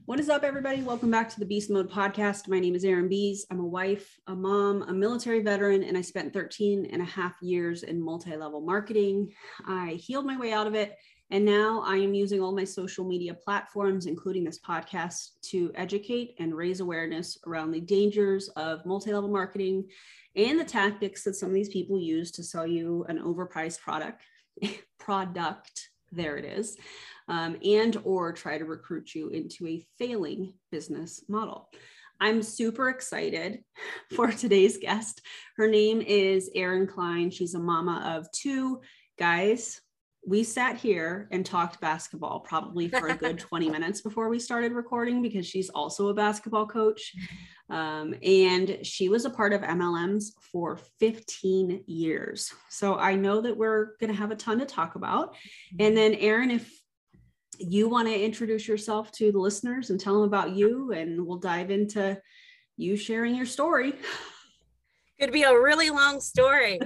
What is up, everybody? Welcome back to the Beast Mode podcast. My name is Erin Bees. I'm a wife, a mom, a military veteran, and I spent 13 and a half years in multi-level marketing. I healed my way out of it, and now I am using all my social media platforms, including this podcast, to educate and raise awareness around the dangers of multi-level marketing and the tactics that some of these people use to sell you an overpriced product. There it is. And or try to recruit you into a failing business model. I'm super excited for today's guest. Her name is Erin Klein. She's a mama of two. Guys, we sat here and talked basketball probably for a good 20 minutes before we started recording because she's also a basketball coach. And she was a part of MLMs for 15 years. So I know that we're going to have a ton to talk about. And then Erin, if you want to introduce yourself to the listeners and tell them about you, and we'll dive into you sharing your story. Could be a really long story.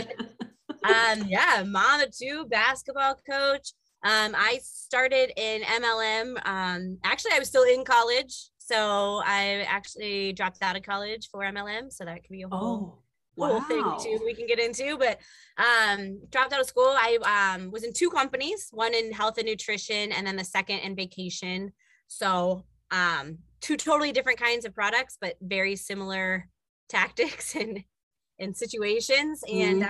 Mom of two, basketball coach. I started in MLM. Actually, I was still in college. So I actually dropped out of college for MLM. So that could be a whole thing too we can get into, but dropped out of school. I was in two companies, one in health and nutrition, and then the second in vacation. So two totally different kinds of products, but very similar tactics and situations. And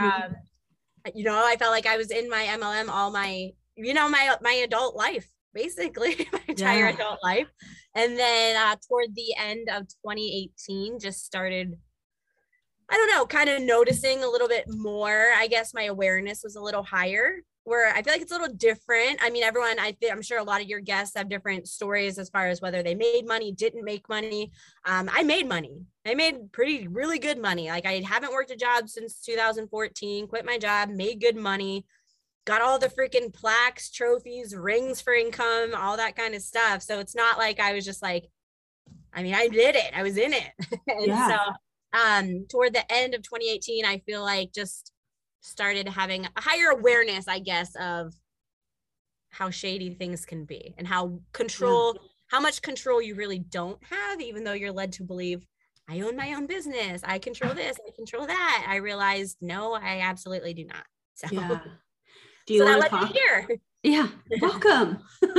I felt like I was in my MLM all my adult life, basically my entire adult life. And then toward the end of 2018, just started, I don't know, kind of noticing a little bit more. I guess my awareness was a little higher, where I feel like it's a little different. I mean, everyone, I'm sure a lot of your guests have different stories as far as whether they made money, didn't make money. I made money. I made really good money. Like, I haven't worked a job since 2014, quit my job, made good money, got all the freaking plaques, trophies, rings for income, all that kind of stuff. So it's not like I was just like, I mean, I did it. I was in it. So toward the end of 2018, I feel like just started having a higher awareness, I guess, of how shady things can be and how much control you really don't have, even though you're led to believe, I own my own business, I control this, I control that. I realized, no, I absolutely do not. So do you want to talk here? Yeah, welcome.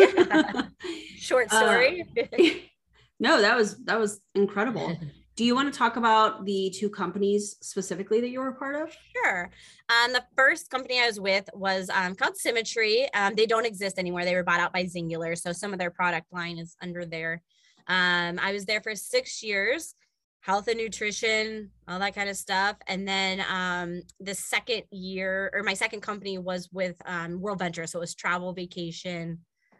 Short story. No, that was incredible. Do you want to talk about the two companies specifically that you were a part of? Sure. The first company I was with was called Symmetry. They don't exist anymore. They were bought out by Zingular. So some of their product line is under there. I was there for 6 years, health and nutrition, all that kind of stuff. And then the second year, or my second company, was with World Venture. So it was travel, vacation,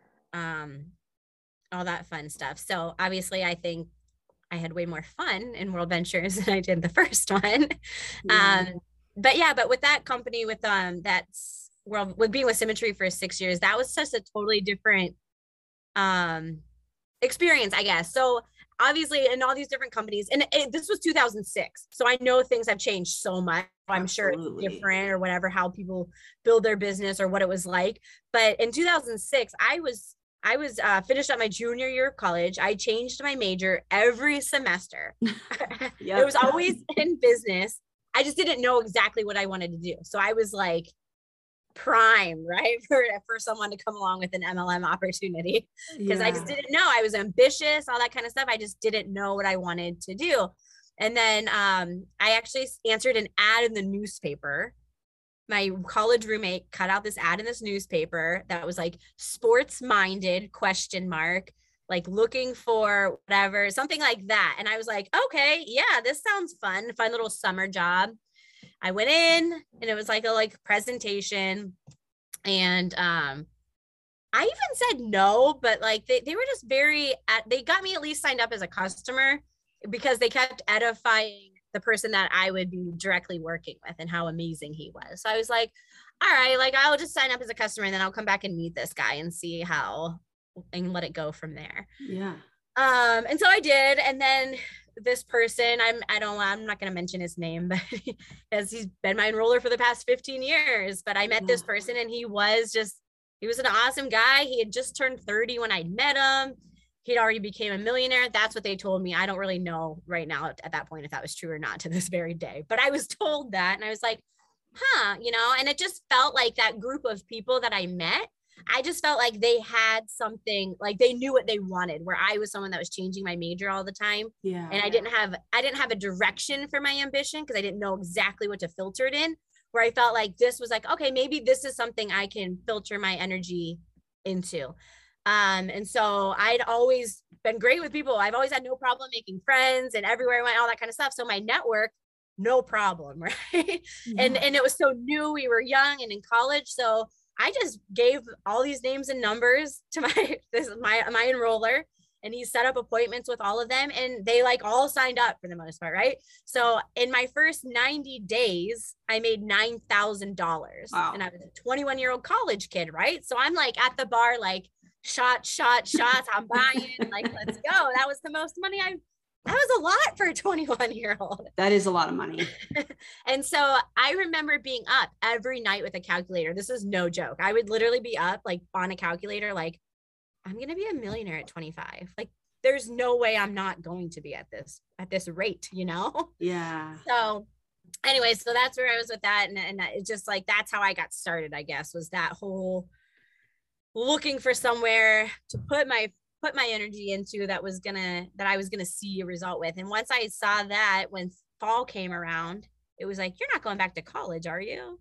all that fun stuff. So obviously, I think I had way more fun in World Ventures than I did the first one. But with that company, with being with Symmetry for 6 years, that was such a totally different experience, I guess. So obviously in all these different companies, and this was 2006. So I know things have changed so much. I'm sure it's different or whatever, how people build their business or what it was like. But in 2006, I was finished up my junior year of college. I changed my major every semester. It was always in business. I just didn't know exactly what I wanted to do. So I was like prime, right, for someone to come along with an MLM opportunity, because I just didn't know. I was ambitious, all that kind of stuff. I just didn't know what I wanted to do. And then I actually answered an ad in the newspaper. My college roommate cut out this ad in this newspaper that was like sports minded ? Like looking for whatever, something like that. And I was like, okay, yeah, this sounds fun little summer job. I went in and it was like a presentation, and I even said no, but like they were just they got me at least signed up as a customer, because they kept edifying the person that I would be directly working with and how amazing he was. So I was like, all right, like I'll just sign up as a customer and then I'll come back and meet this guy and see how, and let it go from there. Yeah. And so I did. And then this person, I'm not going to mention his name, but as he's been my enroller for the past 15 years, but I met this person and he was an awesome guy. He had just turned 30 when I met him. he'd already became a millionaire. That's what they told me. I don't really know right now at that point if that was true or not to this very day, but I was told that. And I was like, huh, you know, and it just felt like that group of people that I met, I just felt like they had something, like they knew what they wanted, where I was someone that was changing my major all the time. Yeah. And I didn't have a direction for my ambition because I didn't know exactly what to filter it in, where I felt like this was like, okay, maybe this is something I can filter my energy into. And so I'd always been great with people. I've always had no problem making friends, and everywhere I went, all that kind of stuff. So my network, no problem, right? Yeah. And it was so new. We were young and in college. So I just gave all these names and numbers to my enroller, and he set up appointments with all of them, and they like all signed up for the most part, right? So in my first 90 days, I made $9,000. Wow. And I was a 21-year-old college kid, right? So I'm like at the bar, like shots, I'm buying, like, let's go. That was the most money that was a lot for a 21-year-old. That is a lot of money. And so I remember being up every night with a calculator. This is no joke. I would literally be up like on a calculator, like, I'm going to be a millionaire at 25. Like, there's no way I'm not going to be at this rate, you know? Yeah. So anyway, so that's where I was with that. And it's just like, that's how I got started, I guess, was that whole looking for somewhere to put my energy into that I was gonna see a result with. And once I saw that, when fall came around, it was like, you're not going back to college, are you?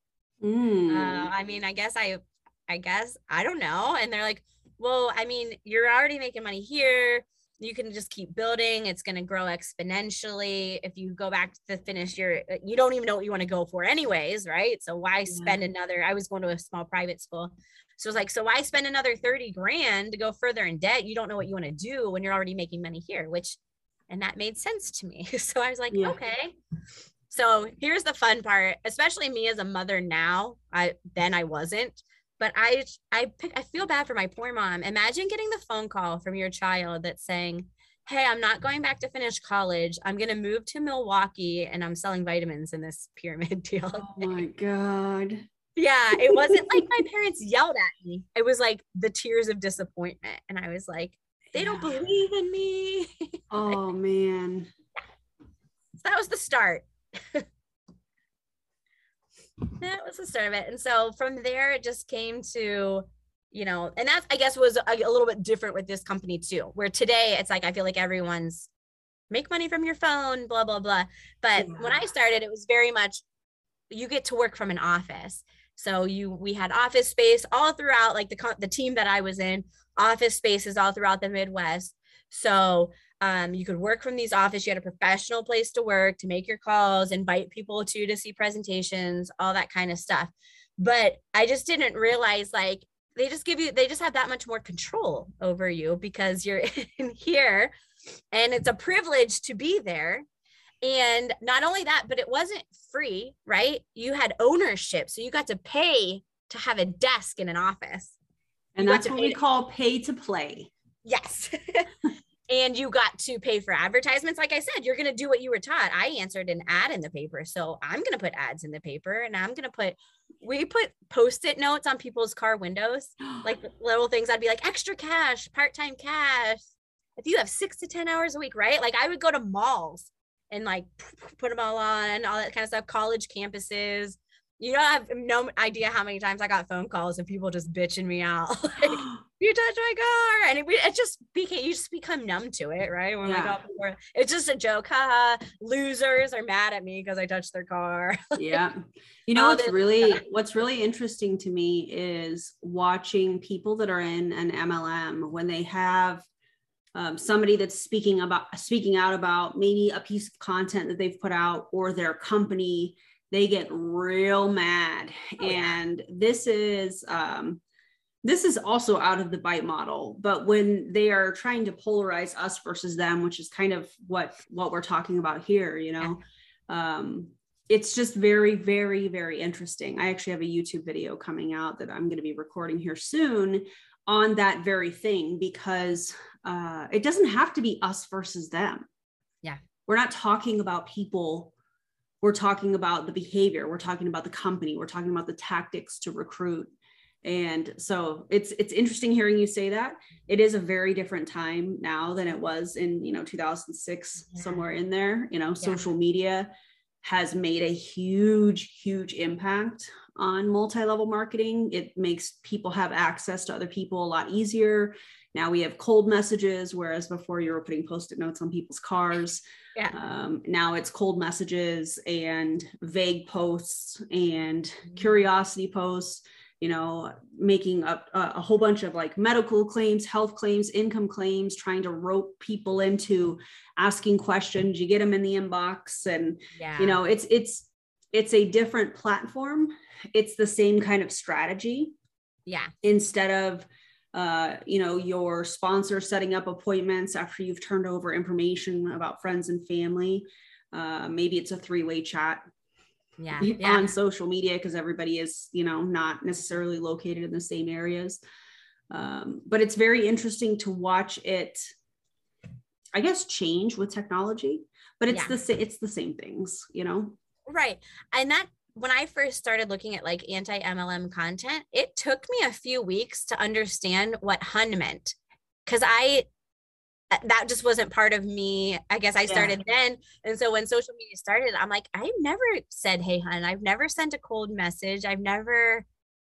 I mean, I guess I don't know. And they're like, well, I mean, you're already making money here. You can just keep building. It's going to grow exponentially. If you go back to finish you don't even know what you want to go for anyways, right? So why spend I was going to a small private school. So it's like, so why spend another 30 grand to go further in debt? You don't know what you want to do when you're already making money here, and that made sense to me. So I was like, okay. So here's the fun part, especially me as a mother now. I wasn't, but I feel bad for my poor mom. Imagine getting the phone call from your child that's saying, hey, I'm not going back to finish college. I'm going to move to Milwaukee and I'm selling vitamins in this pyramid deal. Oh my God. Yeah, it wasn't like my parents yelled at me. It was like the tears of disappointment. And I was like, they don't believe in me. Oh, man. So that was the start. That was the start of it. And so from there, it just came to, you know, and that, I guess, was a little bit different with this company too, where today it's like, I feel like everyone's make money from your phone, blah, blah, blah. But when I started, it was very much, you get to work from an office. So we had office space all throughout, like the team that I was in, office spaces all throughout the Midwest. So you could work from these offices. You had a professional place to work, to make your calls, invite people to see presentations, all that kind of stuff. But I just didn't realize, like, they just have that much more control over you because you're in here, and it's a privilege to be there. And not only that, but it wasn't free, right? You had ownership. So you got to pay to have a desk in an office. And that's what we call pay to play. Yes. And you got to pay for advertisements. Like I said, you're going to do what you were taught. I answered an ad in the paper. So I'm going to put ads in the paper, and we put Post-it notes on people's car windows, like little things. I'd be like, extra cash, part-time cash. If you have 6 to 10 hours a week, right? Like I would go to malls and like put them all on, all that kind of stuff, college campuses. You don't have no idea how many times I got phone calls and people just bitching me out. Like, you touched my car. And it just you just become numb to it, right? When it's just a joke. Haha, losers are mad at me because I touched their car. Yeah. You know, what's really interesting to me is watching people that are in an MLM when they have somebody that's speaking out about maybe a piece of content that they've put out or their company, they get real mad. And this is also out of the Byte model, but when they are trying to polarize us versus them, which is kind of what we're talking about here, you know, it's just very, very, very interesting. I actually have a YouTube video coming out that I'm going to be recording here soon on that very thing, because it doesn't have to be us versus them. Yeah. We're not talking about people. We're talking about the behavior. We're talking about the company. We're talking about the tactics to recruit. And so it's interesting hearing you say that. It is a very different time now than it was in, 2006, somewhere in there. Social media has made a huge impact on multi-level marketing. It makes people have access to other people a lot easier. Now we have cold messages, whereas before you were putting Post-it notes on people's cars. Now it's cold messages and vague posts and curiosity posts, making up a whole bunch of like medical claims, health claims, income claims, trying to rope people into asking questions. You get them in the inbox, and it's a different platform. It's the same kind of strategy. Instead of your sponsor setting up appointments after you've turned over information about friends and family, maybe it's a 3-way chat on social media, because everybody is, not necessarily located in the same areas. But it's very interesting to watch it, I guess, change with technology, but it's the same things, Right. And that, when I first started looking at like anti-MLM content, it took me a few weeks to understand what hun meant, because that just wasn't part of me. I guess I started then. And so when social media started, I'm like, I've never said, hey, hun, I've never sent a cold message. I never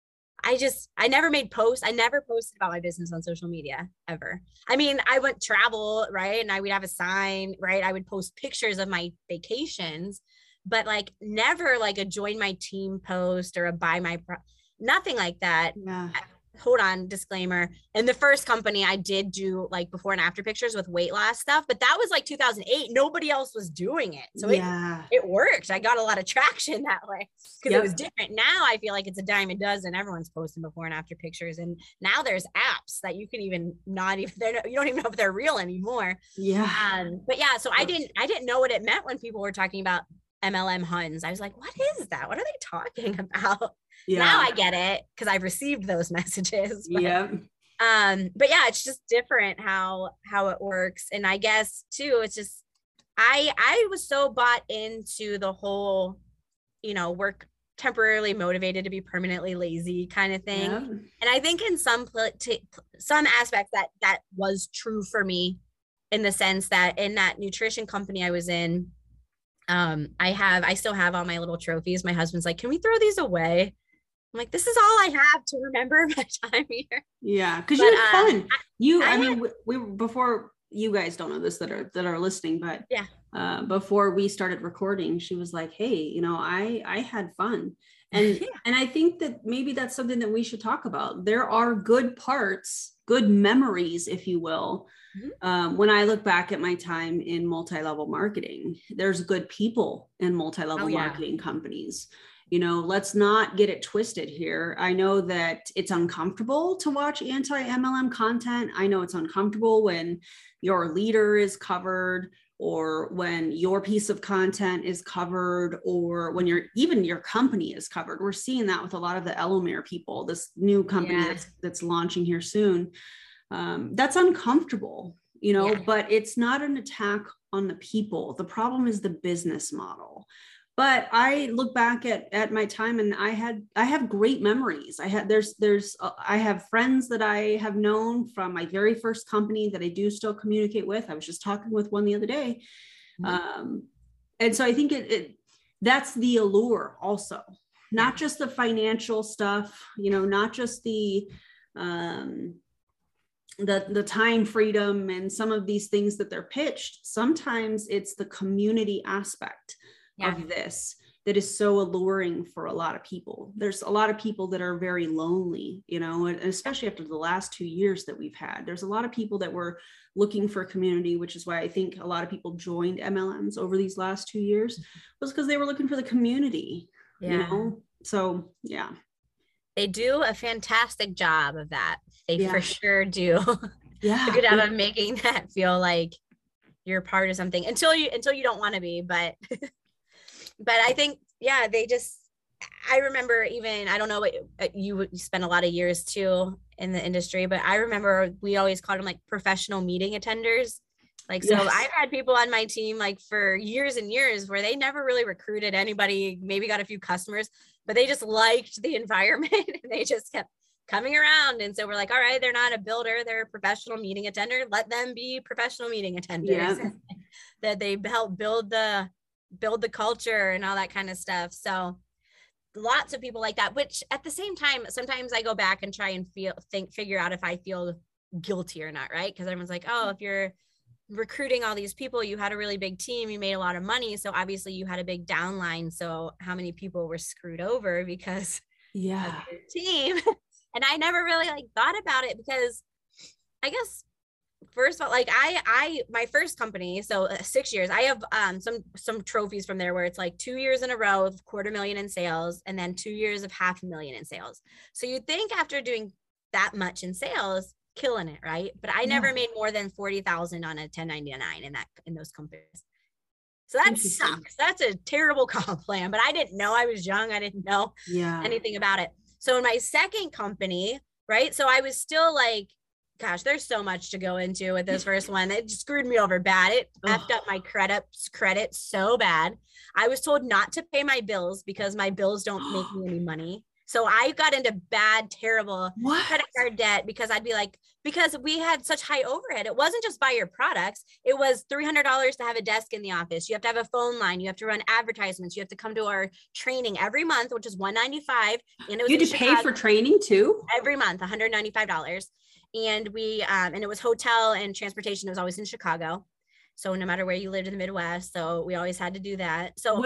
made posts. I never posted about my business on social media ever. I mean, I went travel, right? And we'd have a sign, right? I would post pictures of my vacations, but like never like a join my team post or a buy my, nothing like that. Hold on, disclaimer. In the first company, I did do like before and after pictures with weight loss stuff, but that was like 2008. Nobody else was doing it. So it worked. I got a lot of traction that way because it was different. Now I feel like it's a dime a dozen. Everyone's posting before and after pictures. And now there's apps that you can even you don't even know if they're real anymore. But yeah, so I didn't know what it meant when people were talking about MLM Huns. I was like, what is that? What are they talking about? Now I get it because I've received those messages. But, but yeah, it's just different how it works. And I guess too, it's just, I was so bought into the whole, work temporarily motivated to be permanently lazy kind of thing. And I think in some aspects that was true for me, in the sense that in that nutrition company I was in, I still have all my little trophies. My husband's like, can we throw these away? I'm like, this is all I have to remember my time here. Because you had fun. We before, you guys don't know this that are listening, but before we started recording, she was like, hey, I had fun. And and I think that maybe that's something that we should talk about. There are good parts, good memories, if you will. When I look back at my time in multi-level marketing, there's good people in multi-level marketing companies. Let's not get it twisted here. I know that it's uncomfortable to watch anti-MLM content. I know it's uncomfortable when your leader is covered, or when your piece of content is covered, or when your company is covered. We're seeing that with a lot of the Elomere people, this new company that's launching here soon. That's uncomfortable, but it's not an attack on the people. The problem is the business model. But I look back at my time, and I have great memories. I have friends that I have known from my very first company that I do still communicate with. I was just talking with one the other day. And so I think that's the allure also, not just the financial stuff, not just the time freedom and some of these things that they're pitched. Sometimes it's the community aspect of this that is so alluring for a lot of people. There's a lot of people that are very lonely, and especially after the last 2 years that we've had. There's a lot of people that were looking for community, which is why I think a lot of people joined MLMs over these last 2 years, was because they were looking for the community, So, they do a fantastic job of that. They for sure do a good job of making that feel like you're part of something until you don't want to be, but I think, I remember even, I don't know what you spent a lot of years too in the industry, but I remember we always called them like professional meeting attenders. Like, so I've had people on my team like for years and years where they never really recruited anybody, maybe got a few customers, but they just liked the environment and they just kept coming around. And so we're like, all right, they're not a builder, they're a professional meeting attender. Let them be professional meeting attenders. Yeah. That they help build the culture and all that kind of stuff. So lots of people like that, which at the same time, sometimes I go back and try and figure out if I feel guilty or not, right? Because everyone's like, oh, if you're recruiting all these people, you had a really big team, you made a lot of money, so obviously you had a big downline. So how many people were screwed over because of your team? And I never really like thought about it, because I guess first of all, like I my first company, so 6 years, I have some trophies from there where it's like 2 years in a row of $250,000 in sales, and then 2 years of $500,000 in sales. So you'd think after doing that much in sales, killing it, right? But I never made more than 40,000 on a 1099 in those companies. So that sucks. That's a terrible comp plan, but I didn't know. I was young. I didn't know anything about it. So in my second company, right? So I was still like, gosh, there's so much to go into with this first one. It screwed me over bad. It effed up my credit so bad. I was told not to pay my bills because my bills don't make me any money. So I got into bad, terrible credit card debt because I'd be like, because we had such high overhead. It wasn't just buy your products. It was $300 to have a desk in the office. You have to have a phone line. You have to run advertisements. You have to come to our training every month, which is $195. And it was you had to pay for training too? Every month, $195. And we, and it was hotel and transportation. It was always in Chicago. So no matter where you lived in the Midwest. So we always had to do that. So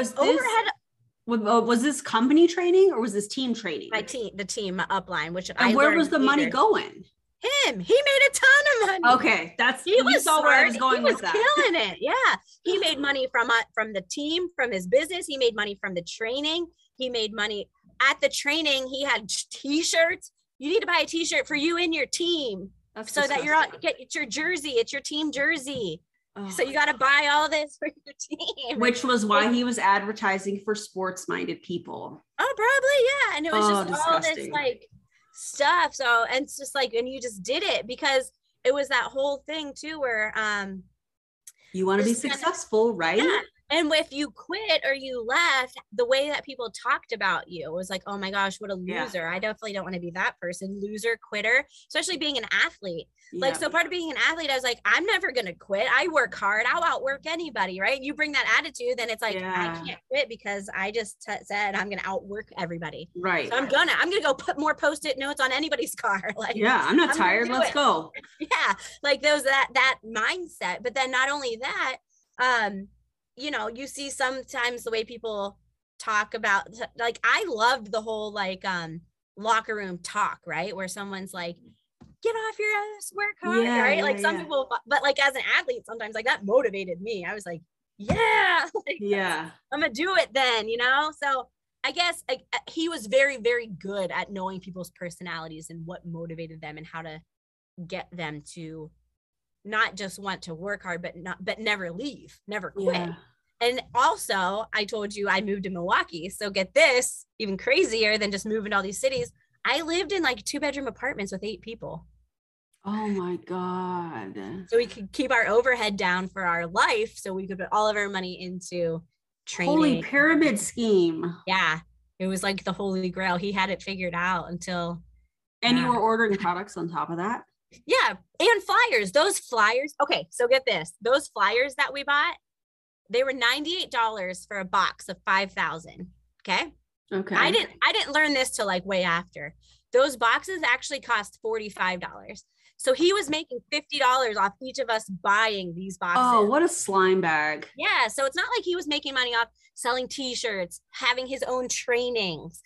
was this company training or was this team training? The team upline, which and where was the money going? He made a ton of money. Okay, he was smart. Where I was going with that. Killing it. Yeah, he made money from the team, from his business. He made money from the training. He made money at the training. He had T-shirts. You need to buy a T-shirt for you and your team. That's so disgusting. That it's your jersey. It's your team jersey. Oh. So you got to buy all this for your team. Which was why he was advertising for sports-minded people. Oh, probably, yeah. And it was just disgusting. All this like stuff. So, and it's just like, and you just did it because it was that whole thing too, where you want to be successful, right? Yeah. And if you quit or you left, the way that people talked about you was like, oh my gosh, what a loser. I definitely don't want to be that person. Loser, quitter, especially being an athlete. Yeah. Like, so part of being an athlete, I was like, I'm never going to quit. I work hard. I'll outwork anybody, right? You bring that attitude, then it's like, I can't quit because I just said I'm going to outwork everybody. Right. So I'm going to go put more Post-it notes on anybody's car. Like, I'm not tired. Let's go. Yeah. Like that mindset. But then not only that, you know, you see sometimes the way people talk about, like, I loved the whole like locker room talk, right? Where someone's like, get off your ass, work hard, right? Yeah, like some people, but like as an athlete, sometimes like that motivated me. I was like, I'm gonna do it then, you know? So I guess he was very, very good at knowing people's personalities and what motivated them and how to get them to not just want to work hard, but never leave, never quit. Yeah. And also, I told you I moved to Milwaukee. So get this, even crazier than just moving to all these cities. I lived in like 2-bedroom apartments with 8 people. Oh my God. So we could keep our overhead down for our life. So we could put all of our money into training. Holy pyramid scheme. Yeah. It was like the holy grail. He had it figured out until. And you were ordering products on top of that? Yeah. And flyers. Those flyers. Okay. So get this. Those flyers that we bought, they were $98 for a box of 5,000. Okay. Okay. I didn't learn this till like way after. Those boxes actually cost $45. So he was making $50 off each of us buying these boxes. Oh, what a slime bag. Yeah. So it's not like he was making money off selling T-shirts, having his own trainings,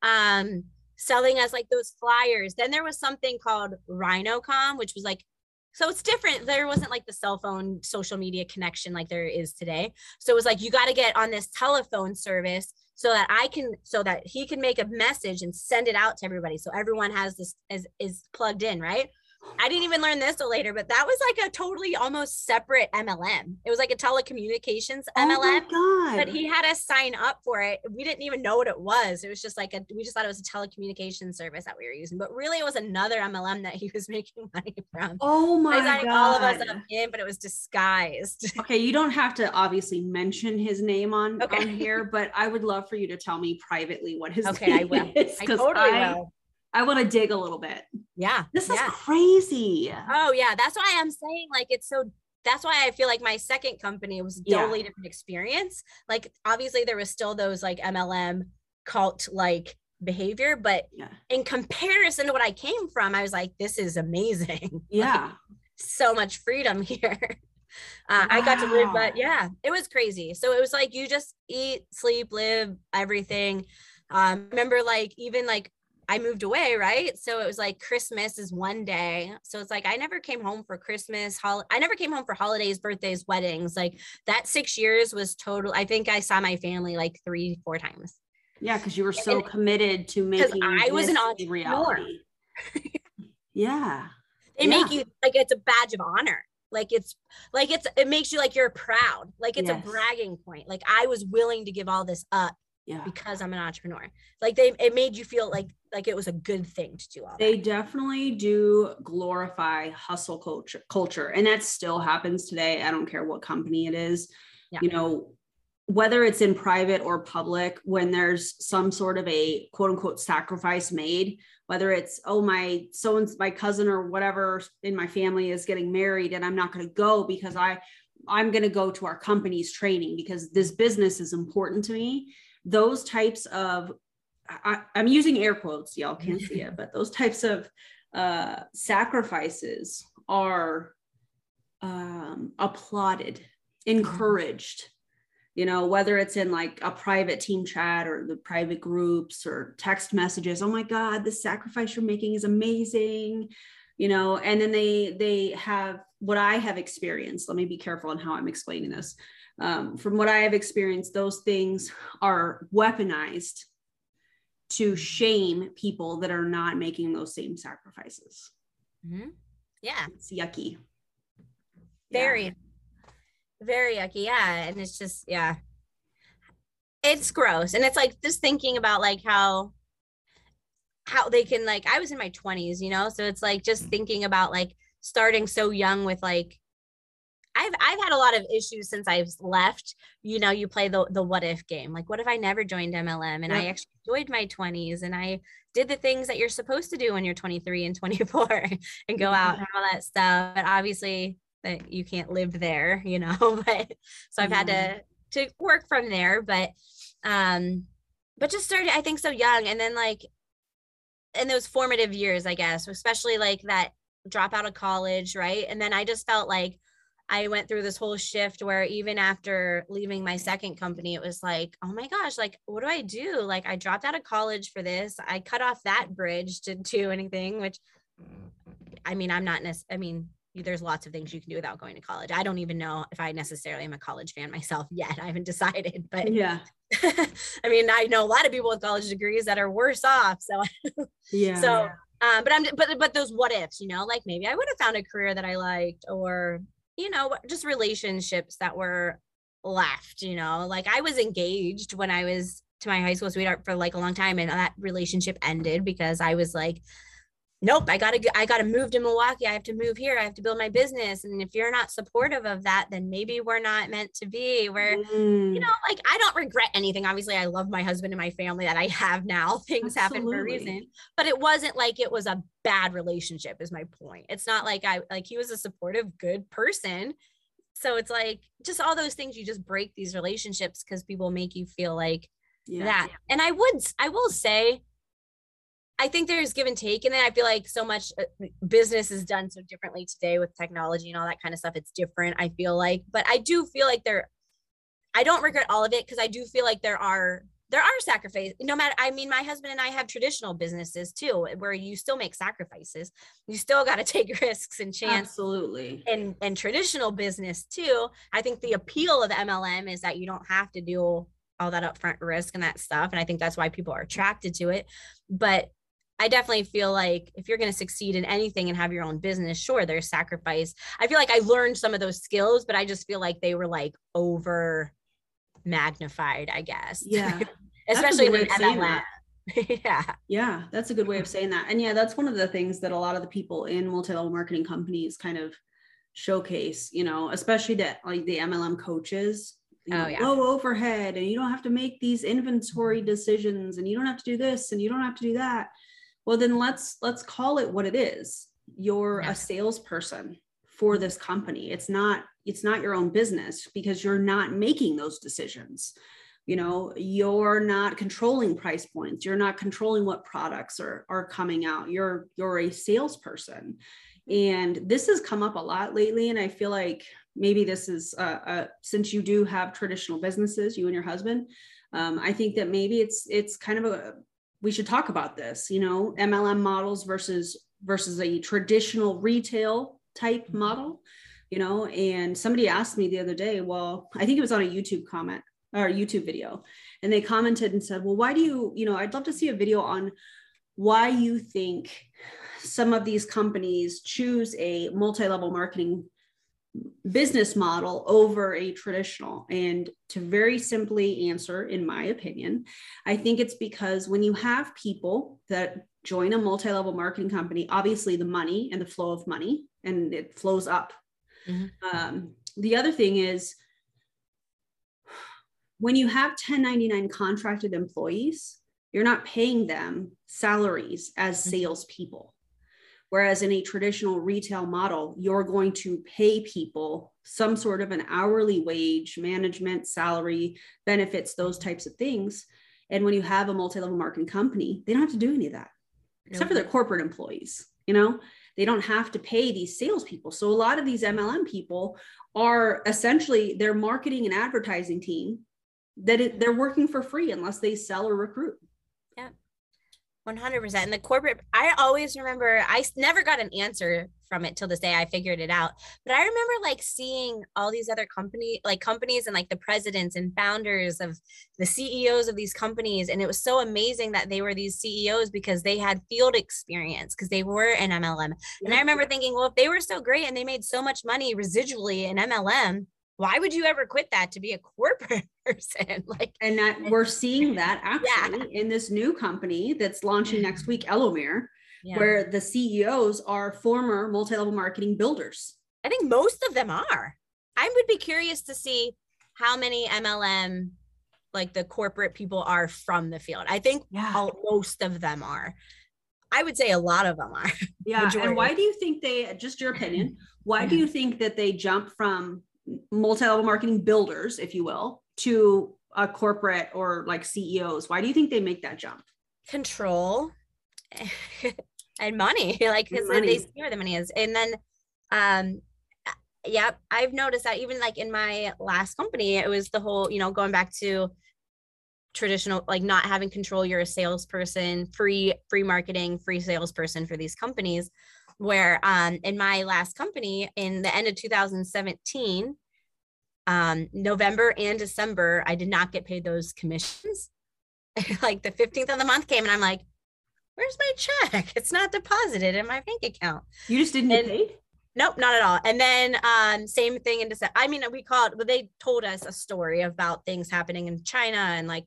selling us like those flyers. Then there was something called RhinoCom, which was like, so it's different. There wasn't like the cell phone social media connection like there is today. So it was like, you got to get on this telephone service so that he can make a message and send it out to everybody. So everyone has this is plugged in, right? I didn't even learn this till later, but that was like a totally almost separate MLM. It was like a telecommunications MLM. Oh my God. But he had us sign up for it. We didn't even know what it was. It was just like we just thought it was a telecommunications service that we were using, but really it was another MLM that he was making money from. Oh my God. All of us up in, but it was disguised. Okay, you don't have to obviously mention his name on here, but I would love for you to tell me privately what his name I will. is. I totally will. I want to dig a little bit. Yeah. This is crazy. Oh yeah. That's why I'm saying like, that's why I feel like my second company was a totally different experience. Like obviously there was still those like MLM cult like behavior, but in comparison to what I came from, I was like, this is amazing. Yeah. Like, so much freedom here. I got to live, but yeah, it was crazy. So it was like, you just eat, sleep, live, everything. Remember like, even like I moved away, right? So it was like Christmas is one day. So it's like, I never came home for Christmas. I never came home for holidays, birthdays, weddings. Like that 6 years was total. I think I saw my family like 3-4 times. Yeah. Cause you were so committed to making I was an entrepreneur. Reality. Yeah. They make you like, it's a badge of honor. Like it makes you like, you're proud. Like it's a bragging point. Like I was willing to give all this up because I'm an entrepreneur. Like it made you feel like it was a good thing to do all They definitely do glorify hustle culture. And that still happens today. I don't care what company it is, you know, whether it's in private or public, when there's some sort of a quote unquote sacrifice made, whether it's, oh, my cousin or whatever in my family is getting married and I'm not going to go because I'm going to go to our company's training because this business is important to me. Those types of, I'm using air quotes, y'all can't see it, but those types of sacrifices are applauded, encouraged. You know, whether it's in like a private team chat or the private groups or text messages, oh my God, the sacrifice you're making is amazing, you know, and then they have what I have experienced. Let me be careful on how I'm explaining this. From what I have experienced, those things are weaponized to shame people that are not making those same sacrifices. Mm-hmm. Yeah. It's yucky. Very yucky. Yeah. And it's just, it's gross. And it's like just thinking about like how they can, like, I was in my 20s, you know? So it's like just thinking about like starting so young with like, I've had a lot of issues since I've left. You know, you play the what if game. Like, what if I never joined MLM and I actually enjoyed my 20s and I did the things that you're supposed to do when you're 23 and 24 and go out and all that stuff. But obviously that you can't live there, you know, but so I've had to work from there, but just started, I think, so young. And then like in those formative years, I guess, especially like that drop out of college. Right. And then I just felt like I went through this whole shift where even after leaving my second company, it was like, oh my gosh, like, what do I do? Like I dropped out of college for this. I cut off that bridge to do anything, which I mean, there's lots of things you can do without going to college. I don't even know if I necessarily am a college fan myself yet. I haven't decided, but I mean, I know a lot of people with college degrees that are worse off. So, but those what ifs, you know, like maybe I would have found a career that I liked, or, you know, just relationships that were left, you know, like I was engaged when I was to my high school sweetheart for like a long time. And that relationship ended because I was like, nope, I gotta move to Milwaukee. I have to move here. I have to build my business. And if you're not supportive of that, then maybe we're not meant to be. Where, you know, like I don't regret anything. Obviously, I love my husband and my family that I have now. Things happen for a reason. But it wasn't like it was a bad relationship, is my point. It's not like he was a supportive, good person. So it's like just all those things, you just break these relationships because people make you feel like that. And I will say, I think there's give and take. And then I feel like so much business is done so differently today with technology and all that kind of stuff. It's different, I feel like, but I do feel like I don't regret all of it, because I do feel like there are sacrifices. No matter, I mean, my husband and I have traditional businesses too, where you still make sacrifices. You still got to take risks and chance. Absolutely. And traditional business too. I think the appeal of MLM is that you don't have to do all that upfront risk and that stuff. And I think that's why people are attracted to it. But I definitely feel like if you're going to succeed in anything and have your own business, sure, there's sacrifice. I feel like I learned some of those skills, but I just feel like they were like over magnified, I guess. Yeah. Especially in MLM. Yeah. That's a good way of saying that. And that's one of the things that a lot of the people in multi-level marketing companies kind of showcase, you know, especially that like the MLM coaches, low overhead, and you don't have to make these inventory decisions, and you don't have to do this and you don't have to do that. Well, then let's call it what it is. You're a salesperson for this company. It's not your own business, because you're not making those decisions. You know, you're not controlling price points. You're not controlling what products are coming out. You're a salesperson. And this has come up a lot lately. And I feel like maybe this is, since you do have traditional businesses, you and your husband, I think that maybe it's kind of we should talk about this, you know, MLM models versus a traditional retail type model, you know. And somebody asked me the other day, well, I think it was on a YouTube comment or YouTube video, and they commented and said, well, why do you know, I'd love to see a video on why you think some of these companies choose a multi-level marketing business model over a traditional. And to very simply answer, in my opinion, I think it's because when you have people that join a multi-level marketing company, obviously the money and the flow of money, and it flows up. The other thing is, when you have 1099 contracted employees, you're not paying them salaries as salespeople. Whereas in a traditional retail model, you're going to pay people some sort of an hourly wage, management, salary, benefits, those types of things. And when you have a multi-level marketing company, they don't have to do any of that, except for their corporate employees. You know, they don't have to pay these salespeople. So a lot of these MLM people are essentially their marketing and advertising team they're working for free unless they sell or recruit. Yeah. 100%. And the corporate, I always remember, I never got an answer from it till this day. I figured it out, but I remember like seeing all these other companies and like the presidents and founders of the CEOs of these companies. And it was so amazing that they were these CEOs because they had field experience, because they were in MLM. And I remember thinking, well, if they were so great and they made so much money residually in MLM, why would you ever quit that to be a corporate person? Like, and that we're seeing that actually in this new company that's launching next week, Elomere, where the CEOs are former multi-level marketing builders. I think most of them are. I would be curious to see how many MLM, like the corporate people, are from the field. I think most of them are. I would say a lot of them are. Yeah. Majority. And why do you think just your opinion, why do you think that they jump from multi-level marketing builders, if you will, to a corporate or like CEOs? Why do you think they make that jump? Control and money, like, because they see where the money is. And then I've noticed that even like in my last company, it was the whole, you know, going back to traditional, like not having control. You're a salesperson, free marketing, free salesperson for these companies. Where in my last company, in the end of 2017, November and December, I did not get paid those commissions. Like the 15th of the month came and I'm like, where's my check? It's not deposited in my bank account. You just didn't get paid? Nope, not at all. And then same thing in December. I mean, but they told us a story about things happening in China and like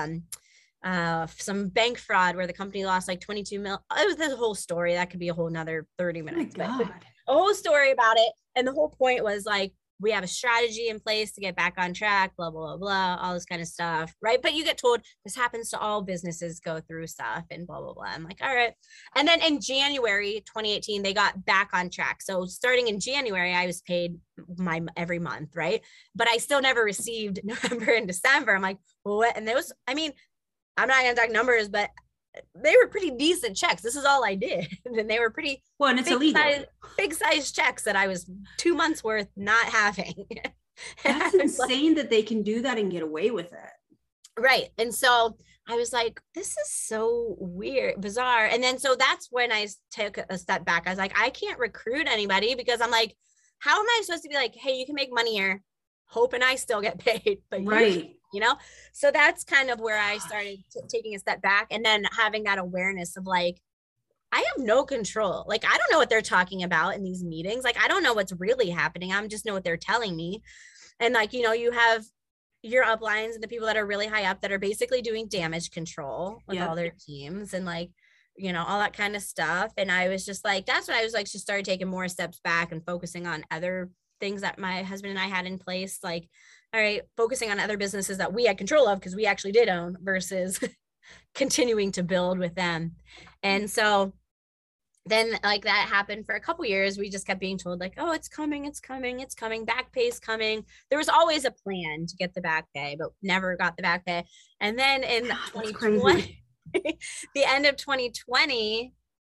some bank fraud where the company lost like 22 mil. It was this whole story that could be a whole nother 30 minutes. Oh my God. A whole story about it. And the whole point was like, we have a strategy in place to get back on track, blah, blah, blah, blah, all this kind of stuff. Right. But you get told this happens to all businesses, go through stuff and blah, blah, blah. I'm like, all right. And then in January 2018, they got back on track. So starting in January, I was paid every month. Right. But I still never received November and December. I'm like, well, what? And those, I mean, I'm not going to talk numbers, but they were pretty decent checks. This is all I did. And they were pretty and it's illegal. Big size checks that I was 2 months worth not having. That's insane that they can do that and get away with it. Right. And so I was like, this is so weird, bizarre. And then, so that's when I took a step back. I was like, I can't recruit anybody because I'm like, how am I supposed to be like, hey, you can make money here, hoping I still get paid, but right. You know? So that's kind of where I started taking a step back and then having that awareness of like, I have no control. Like, I don't know what they're talking about in these meetings. Like, I don't know what's really happening. I just know what they're telling me. And like, you know, you have your uplines and the people that are really high up that are basically doing damage control with all their teams and like, you know, all that kind of stuff. And I was just like, that's when I was like, just started taking more steps back and focusing on other things that my husband and I had in place. Like, all right, focusing on other businesses that we had control of because we actually did own versus continuing to build with them. And so then like that happened for a couple years. We just kept being told like, oh, it's coming, it's coming, it's coming, back pay is coming. There was always a plan to get the back pay, but never got the back pay. And then in 2020, the end of 2020,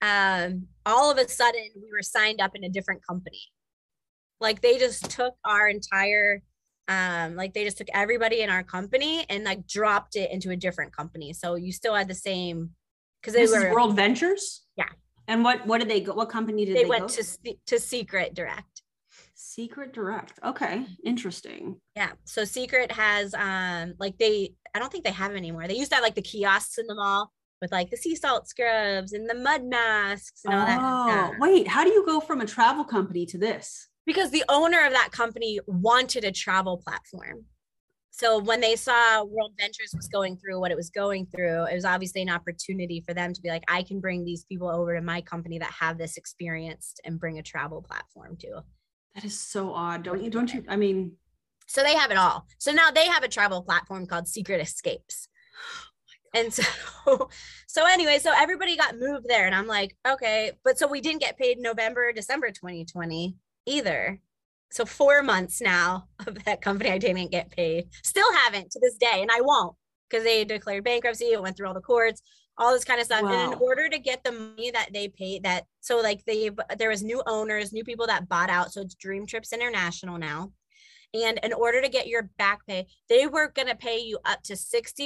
all of a sudden we were signed up in a different company. Like they just took our entire like they just took everybody in our company and like dropped it into a different company. So you still had the same, because this is World Ventures. Yeah. And what did they go? What company did they go? They went to Secret Direct. Secret Direct. Okay, interesting. Yeah. So Secret has like I don't think they have them anymore. They used to have like the kiosks in the mall with like the sea salt scrubs and the mud masks and all that. Oh, wait, how do you go from a travel company to this? Because the owner of that company wanted a travel platform. So when they saw World Ventures was going through what it was going through, it was obviously an opportunity for them to be like, I can bring these people over to my company that have this experience and bring a travel platform to. That is so odd. Don't you, I mean. So they have it all. So now they have a travel platform called Secret Escapes. And so anyway, so everybody got moved there and I'm like, okay, but so we didn't get paid November, December, 2020 either. So 4 months now of that company, I didn't get paid. Still haven't to this day. And I won't, because they declared bankruptcy. It went through all the courts, all this kind of stuff. Wow. And in order to get the money that they paid that, so like there was new owners, new people that bought out. So it's Dream Trips International now. And in order to get your back pay, they were going to pay you up to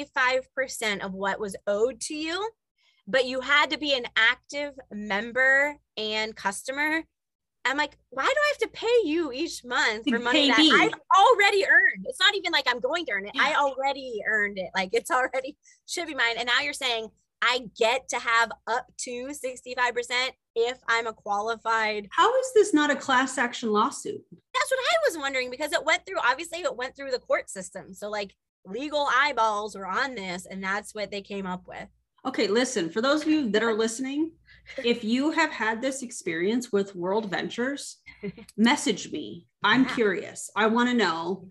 65% of what was owed to you, but you had to be an active member and customer. I'm like, why do I have to pay you each month for money that I've already earned? It's not even like I'm going to earn it. I already earned it. Like it's already should be mine. And now you're saying I get to have up to 65% if I'm a qualified. How is this not a class action lawsuit? That's what I was wondering, because it went through the court system. So like legal eyeballs were on this, and that's what they came up with. Okay, listen, for those of you that are listening, if you have had this experience with World Ventures, message me. I'm curious. I want to know.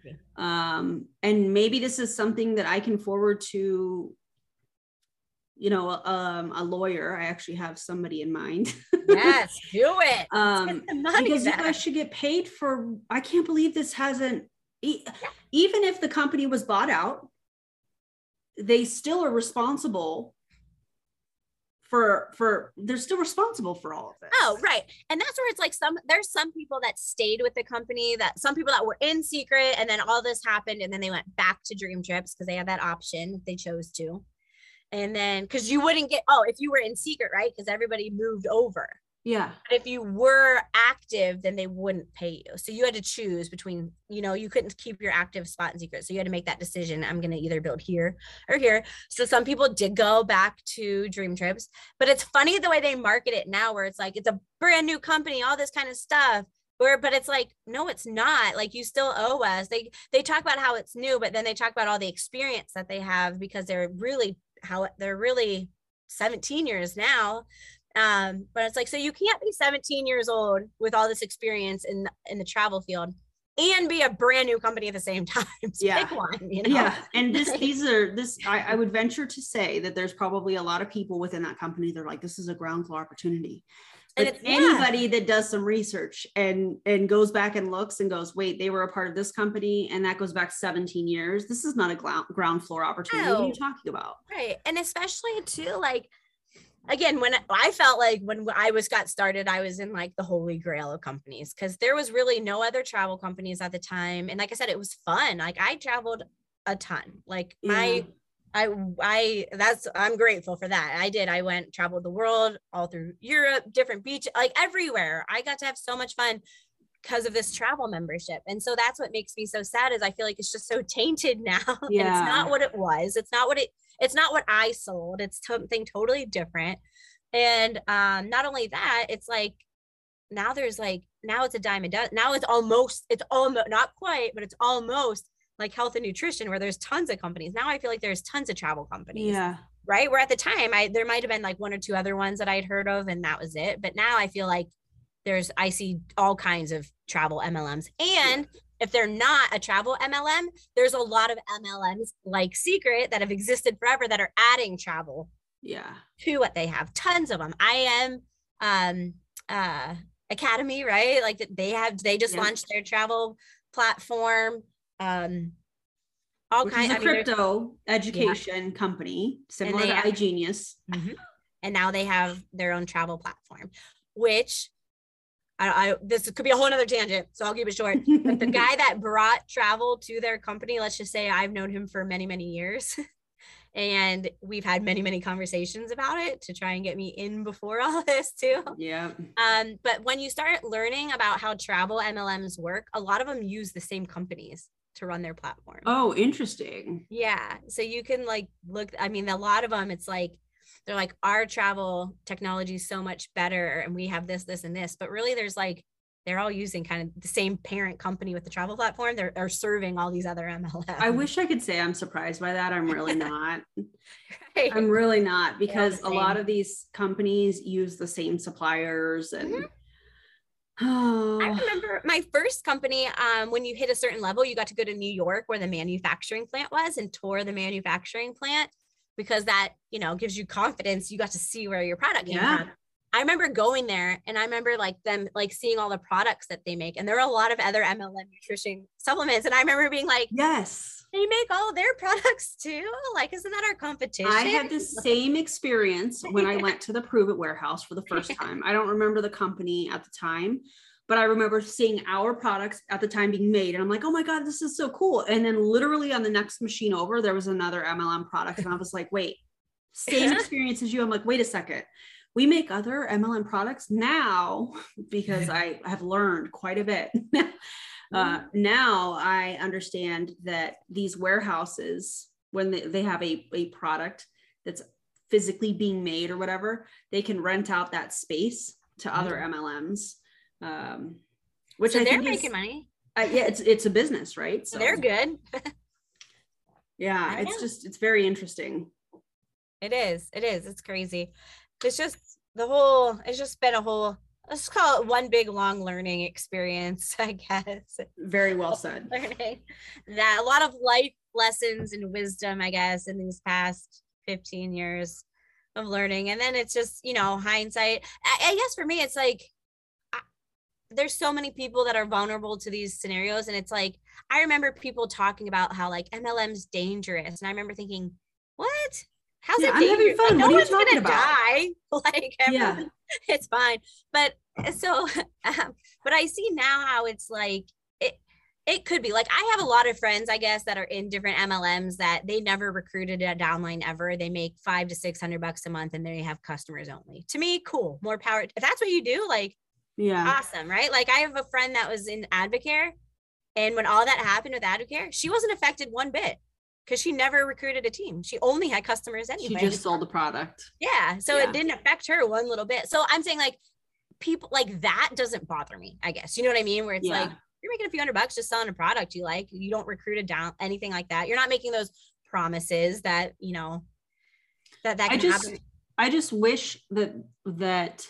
And maybe this is something that I can forward to, a lawyer. I actually have somebody in mind. Yes, do it. Because you guys should get paid for, I can't believe this hasn't, even if the company was bought out, they still are responsible they're still responsible for all of this. Oh, right. And that's where it's like there's some people that stayed with the company, that some people that were in Secret, and then all this happened and then they went back to Dream Trips because they had that option if they chose to. And then because you wouldn't get, if you were in Secret, right? Because everybody moved over. Yeah. But if you were active, then they wouldn't pay you. So you had to choose between, you couldn't keep your active spot in Secret. So you had to make that decision. I'm going to either build here or here. So some people did go back to Dream Trips, but it's funny the way they market it now, where it's like, it's a brand new company, all this kind of stuff. But it's like, no, it's not. Like, you still owe us. They talk about how it's new, but then they talk about all the experience that they have, because they're really 17 years now. But it's like, so you can't be 17 years old with all this experience in the travel field and be a brand new company at the same time. So yeah. Pick one, Yeah. And I would venture to say that there's probably a lot of people within that company. They're like, this is a ground floor opportunity. But anybody that does some research and goes back and looks and goes, wait, they were a part of this company and that goes back 17 years. This is not a ground floor opportunity. What are you talking about? Right. And especially too, like, again, when I felt like when I got started, I was in like the holy grail of companies, because there was really no other travel companies at the time. And like I said, it was fun. Like I traveled a ton. Like I'm grateful for that. I traveled the world, all through Europe, different beaches, like everywhere. I got to have so much fun because of this travel membership. And so that's what makes me so sad, is I feel like it's just so tainted now. Yeah. And it's not what it was. It's not what I sold. It's something totally different. And not only that, it's like, now it's a dime a dozen. Now it's almost not quite, but it's almost like health and nutrition, where there's tons of companies. Now I feel like there's tons of travel companies. Yeah. Right. Where at the time there might've been like one or two other ones that I'd heard of, and that was it. But now I feel like I see all kinds of travel MLMs. And if they're not a travel MLM, there's a lot of MLMs like Secret that have existed forever that are adding travel to what they have. Tons of them. I am Academy, right? Like they just launched their travel platform. Which is a crypto education company similar to iGenius. And now they have their own travel platform, which this could be a whole nother tangent, so I'll keep it short. But the guy that brought travel to their company, let's just say I've known him for many, many years. And we've had many, many conversations about it to try and get me in before all this too. Yeah. But when you start learning about how travel MLMs work, a lot of them use the same companies to run their platform. Oh, interesting. Yeah. So you can like look, I mean, a lot of them, it's like, they're like, our travel technology is so much better and we have this, this, and this, but really there's like, they're all using kind of the same parent company with the travel platform. They're serving all these other MLMs. I wish I could say I'm surprised by that. I'm really not. Right. I'm really not, because a lot of these companies use the same suppliers and I remember my first company, when you hit a certain level, you got to go to New York where the manufacturing plant was and tour the manufacturing plant, because that, you know, gives you confidence. You got to see where your product came from. I remember going there and I remember like them, like seeing all the products that they make. And there are a lot of other MLM nutrition supplements. And I remember being like, yes, they make all their products too. Like, isn't that our competition? I had the same experience when I went to the Prove It warehouse for the first time. I don't remember the company at the time, but I remember seeing our products at the time being made. And I'm like, oh my God, this is so cool. And then literally on the next machine over, there was another MLM product. And I was like, wait, same experience as you. I'm like, wait a second. We make other MLM products now, because I have learned quite a bit. Now I understand that these warehouses, when they have a product that's physically being made or whatever, they can rent out that space to other MLMs, which so I they're think making money. Yeah, it's a business, right? So they're good. Yeah, it's very interesting. It is. It's crazy. It's just been a whole, let's call it one big long learning experience, I guess. Very well said. Learning that a lot of life lessons and wisdom, I guess, in these past 15 years of learning. And then it's just, you know, hindsight. I guess for me, it's like, there's so many people that are vulnerable to these scenarios. And it's like, I remember people talking about how like MLM's dangerous. And I remember thinking, what? How's it dangerous? I'm having fun. Like, no one's gonna die. Like, everyone, it's fine. But so, but I see now how it's like, it could be like, I have a lot of friends, I guess, that are in different MLMs that they never recruited a downline ever. They make $500 to $600 a month and they have customers only. To me, cool, more power. If that's what you do, like, awesome, right? Like, I have a friend that was in Advocare, and when all that happened with Advocare, she wasn't affected one bit, because she never recruited a team. She only had customers anyway. She just sold the product. Yeah. So it didn't affect her one little bit. So I'm saying like people like that doesn't bother me, I guess. You know what I mean? Where it's like, you're making a few $100 just selling a product you like. You don't recruit a down, anything like that. You're not making those promises that, you know, that can happen. I just wish that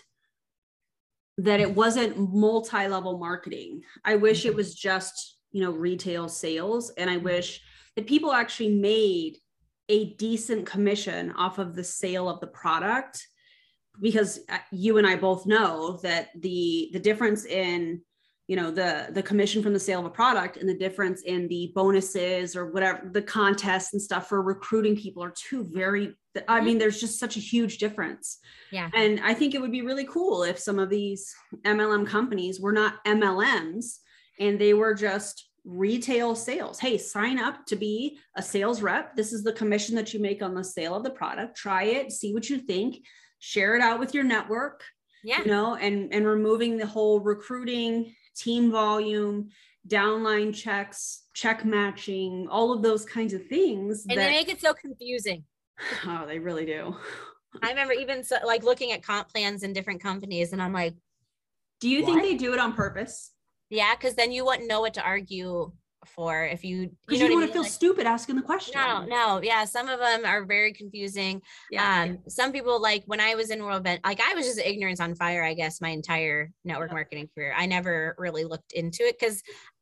it wasn't multi-level marketing. I wish it was just, you know, retail sales. And I wish that people actually made a decent commission off of the sale of the product, because you and I both know that the difference in, you know, the commission from the sale of a product and the difference in the bonuses or whatever, the contests and stuff for recruiting people are two very, I mean, there's just such a huge difference. Yeah. And I think it would be really cool if some of these MLM companies were not MLMs and they were just retail sales. Hey, sign up to be a sales rep. This is the commission that you make on the sale of the product. Try it, see what you think, share it out with your network, you know, and removing the whole recruiting, team volume, downline checks, check matching, all of those kinds of things. And they make it so confusing. Oh, they really do. I remember even like looking at comp plans in different companies, and I'm like, do you think they do it on purpose? Yeah, because then you wouldn't know what to argue for if you don't want to feel stupid asking the question. No. Yeah. Some of them are very confusing. Some people, like when I was in World Event, like I was just ignorance on fire, I guess, my entire network marketing career. I never really looked into it because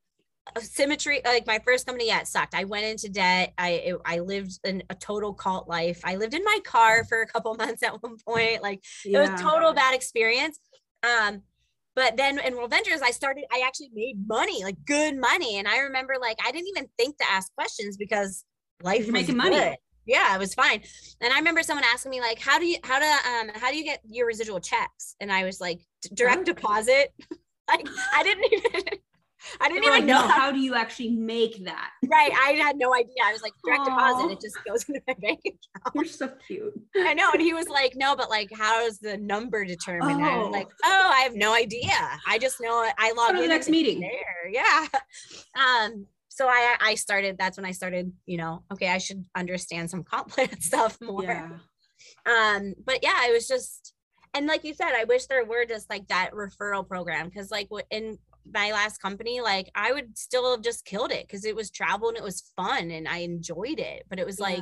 symmetry, like my first company, yeah, it sucked. I went into debt. I lived in a total cult life. I lived in my car for a couple months at one point. Like it was total bad experience. But then in World Ventures, I actually made money, like good money. And I remember like, I didn't even think to ask questions because life was making good. money. Yeah, it was fine. And I remember someone asking me like, how do you get your residual checks? And I was like, direct deposit. Like I didn't even know how do you actually make that? Right. I had no idea. I was like, direct deposit, it just goes into my bank account. You're so cute. I know. And he was like, no, but like, how is the number determined? I was like, oh, I have no idea. I just know I log in the next meeting. There. Yeah. So I started, that's when I started, okay, I should understand some comp plan stuff more. Yeah. But yeah, it was just, and like you said, I wish there were just like that referral program. Cause like in my last company, like I would still have just killed it because it was travel and it was fun and I enjoyed it. But it was like,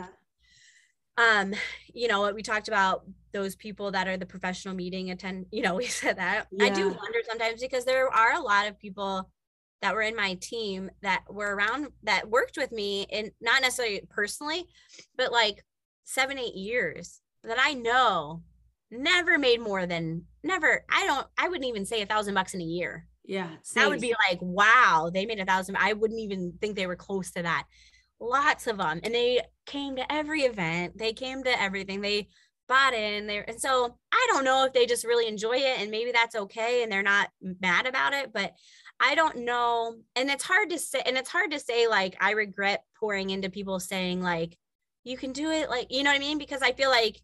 what we talked about, those people that are the professional meeting we said that. I do wonder sometimes because there are a lot of people that were in my team that were around that worked with me, and not necessarily personally, but like 7-8 years that I know never made more than I wouldn't even say $1,000 in a year. Yeah. Same. That would be like, wow, they made 1,000. I wouldn't even think they were close to that. Lots of them. And they came to every event. They came to everything. They bought in there. And so I don't know if they just really enjoy it and maybe that's okay. And they're not mad about it, but I don't know. And it's hard to say, like, I regret pouring into people saying like, you can do it. Like, you know what I mean? Because I feel like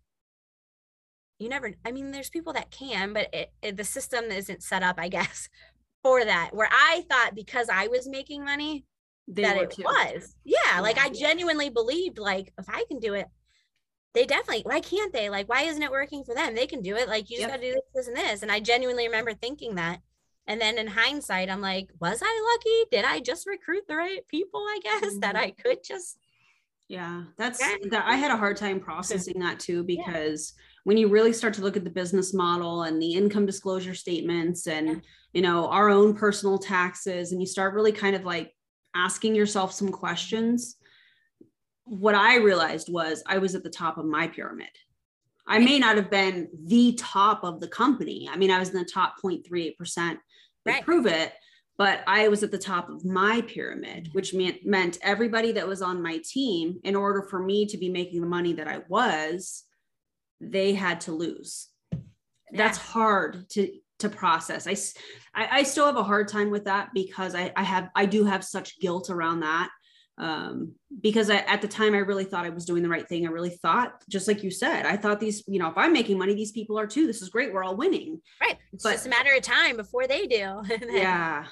there's people that can, but the system isn't set up, I guess, for that, where I thought because I was making money that it was. Yeah. Like I genuinely believed like, if I can do it, they definitely, why can't they? Like, why isn't it working for them? They can do it. Like, you just got to do this and this. And I genuinely remember thinking that. And then in hindsight, I'm like, was I lucky? Did I just recruit the right people? I guess that I could just. Yeah, I had a hard time processing that too, because when you really start to look at the business model and the income disclosure statements and, our own personal taxes, and you start really kind of like asking yourself some questions, what I realized was I was at the top of my pyramid. I may not have been the top of the company. I mean, I was in the top 0.38%. Prove it. But I was at the top of my pyramid, which meant everybody that was on my team, in order for me to be making the money that I was, they had to lose. That's hard to process. I still have a hard time with that because I do have such guilt around that. Because at the time I really thought I was doing the right thing. I really thought, just like you said, I thought these, if I'm making money, these people are too. This is great. We're all winning. Right. It's just a matter of time before they do. Yeah.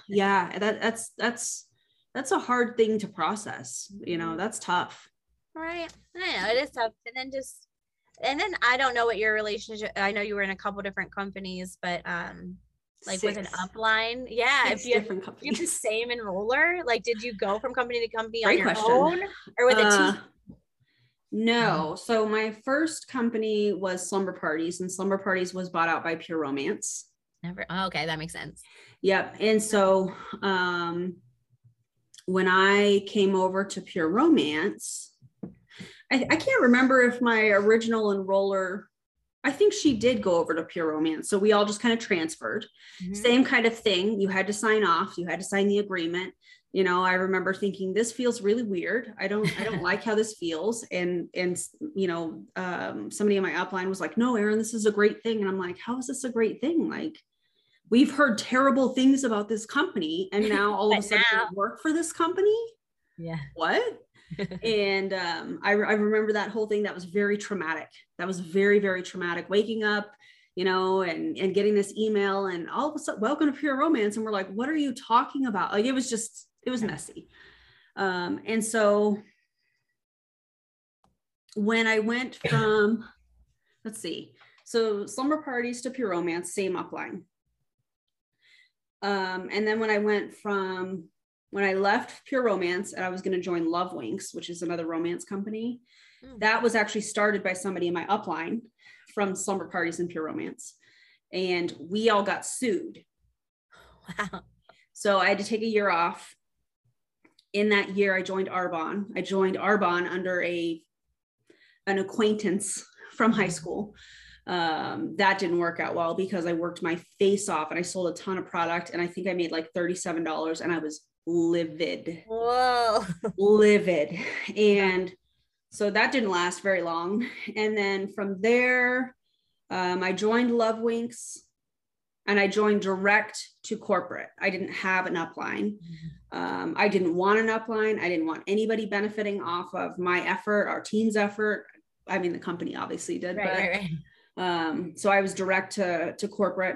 That's a hard thing to process. That's tough. Right. I know it is tough. And then I don't know what your relationship, I know you were in a couple different companies, but, like 6. With an upline. Yeah. If you have the same enroller, like, did you go from company to company on your own or with a team? No. So my first company was Slumber Parties, and Slumber Parties was bought out by Pure Romance. Okay. That makes sense. Yep. And so, when I came over to Pure Romance, I can't remember if my original enroller, I think she did go over to Pure Romance. So we all just kind of transferred. Mm-hmm. Same kind of thing. You had to sign off. You had to sign the agreement. I remember thinking, this feels really weird. I don't like how this feels. And somebody in my upline was like, no, Erin, this is a great thing. And I'm like, how is this a great thing? Like, we've heard terrible things about this company. And now all of a sudden you work for this company. Yeah. What? And I remember that whole thing. That was very traumatic. That was very, very traumatic. Waking up, and getting this email, and all of a sudden, welcome to Pure Romance. And we're like, what are you talking about? Like, it was messy. And so when I went from, so Slumber Parties to Pure Romance, same upline. And then when I left Pure Romance and I was going to join Love Winks, which is another romance company, that was actually started by somebody in my upline from Slumber Parties and Pure Romance. And we all got sued. Wow. So I had to take a year off. in that year, I joined Arbonne. I joined Arbonne under an acquaintance from high school. That didn't work out well because I worked my face off and I sold a ton of product, and I think I made like $37, and I was livid. Whoa. Livid. And so that didn't last very long. And then from there, I joined Love Winks, and I joined direct to corporate. I didn't have an upline. I didn't want an upline. I didn't want anybody benefiting off of my effort, our team's effort. I mean, the company obviously did, Right. So I was direct to corporate.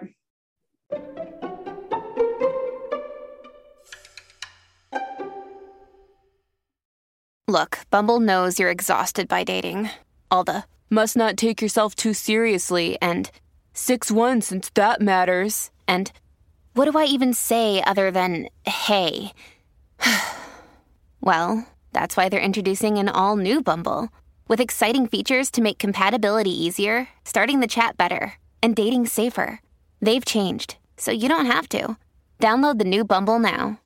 Look, Bumble knows you're exhausted by dating. All the must not take yourself too seriously and 6'1" since that matters. And what do I even say other than hey? Well, that's why they're introducing an all-new Bumble with exciting features to make compatibility easier, starting the chat better, and dating safer. They've changed, so you don't have to. Download the new Bumble now.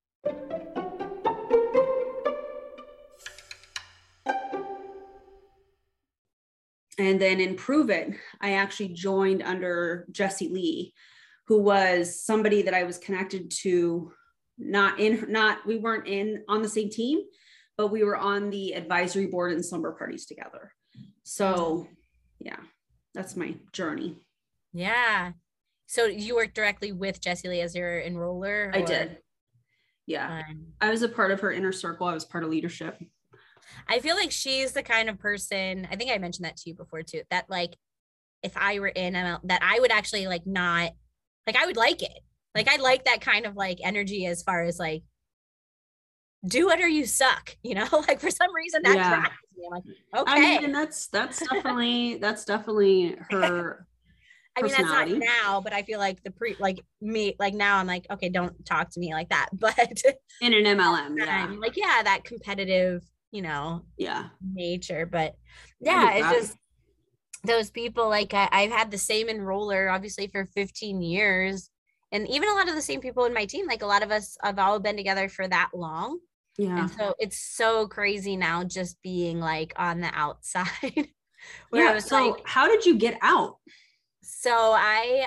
And then in Prove It, I actually joined under Jesse Lee, who was somebody that I was connected to, we weren't on the same team, but we were on the advisory board and slumber parties together. So yeah, that's my journey. Yeah. So you worked directly with Jesse Lee as your enroller? I did. Yeah. I was a part of her inner circle. I was part of leadership. I feel like she's the kind of person, I think I mentioned that to you before too, that like, if I were in ML, that I would actually like not, like I would like it. Like I like that kind of like energy as far as like, do it or you suck, you know, like for some reason that drives me. I'm like, okay. I mean, that's definitely her. I mean, that's not now, but I feel like now I'm like, okay, don't talk to me like that. But in an MLM, like, yeah, that competitive, you know, nature. But yeah, it's just those people, like I've had the same enroller obviously for 15 years. And even a lot of the same people in my team, like a lot of us have all been together for that long. Yeah. And so it's so crazy now just being like on the outside. Where I was like, how did you get out? So I,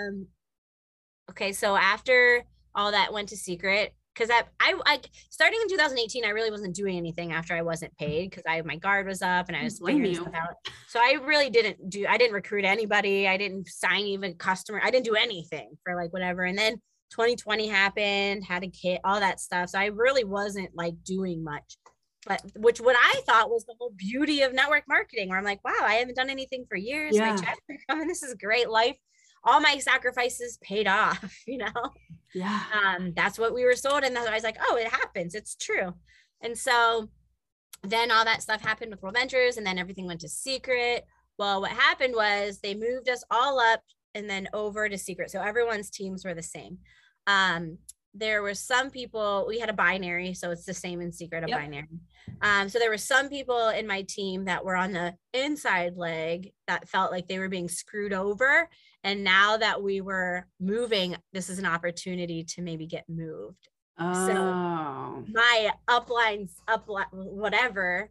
so after all that went to Secret, because I starting in 2018, I really wasn't doing anything after I wasn't paid because my guard was up and I was figuring stuff out. So I really I didn't recruit anybody. I didn't sign even customer. I didn't do anything for like whatever. And then 2020 happened, had a kid, all that stuff. So I really wasn't like doing much, but what I thought was the whole beauty of network marketing, where I'm like, wow, I haven't done anything for years. Yeah. My checks are coming. This is great life. All my sacrifices paid off, you know? Yeah. That's what we were sold. And I was like, oh, it happens. It's true. And so then all that stuff happened with World Ventures, and then everything went to Secret. Well, what happened was they moved us all up and then over to Secret. So everyone's teams were the same. There were some people, we had a binary, so it's the same in Secret, a binary. So there were some people in my team that were on the inside leg that felt like they were being screwed over. And now that we were moving, this is an opportunity to maybe get moved. Oh. So my uplines, whatever,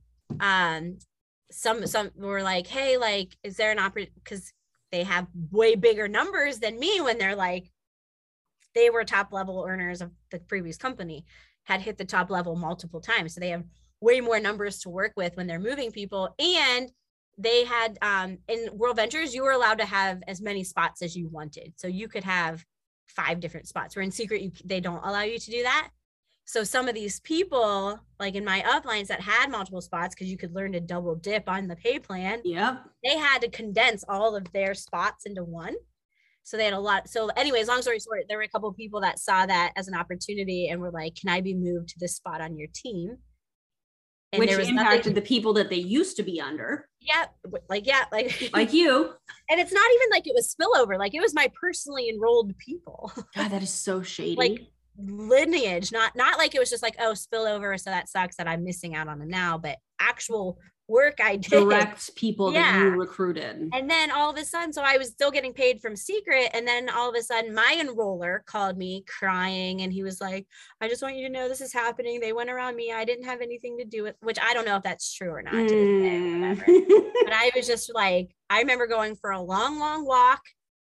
some were like, hey, like, is there an opportunity? Because they have way bigger numbers than me when they're like, they were top level earners of the previous company, had hit the top level multiple times. So they have way more numbers to work with when they're moving people. And they had, in World Ventures, you were allowed to have as many spots as you wanted. So you could have 5 different spots, where in Secret, they don't allow you to do that. So some of these people, like in my uplines that had multiple spots, because you could learn to double dip on the pay plan. Yeah. They had to condense all of their spots into one. So they had a lot. So anyways, long story short, there were a couple of people that saw that as an opportunity and were like, can I be moved to this spot on your team? And which impacted the people that they used to be under. Yeah. Like you. And it's not even like it was spillover. Like it was my personally enrolled people. God, that is so shady. Like lineage, not like it was just like, oh, spillover. So that sucks that I'm missing out on it now, but actual work I did. Direct people that Yeah. you recruited. And then all of a sudden, so I was still getting paid from Secret. And then all of a sudden my enroller called me crying, and he was like, I just want you to know this is happening. They went around me. I didn't have anything to do with, which I don't know if that's true or not. To this day, whatever. But I was just like, I remember going for a long, long walk.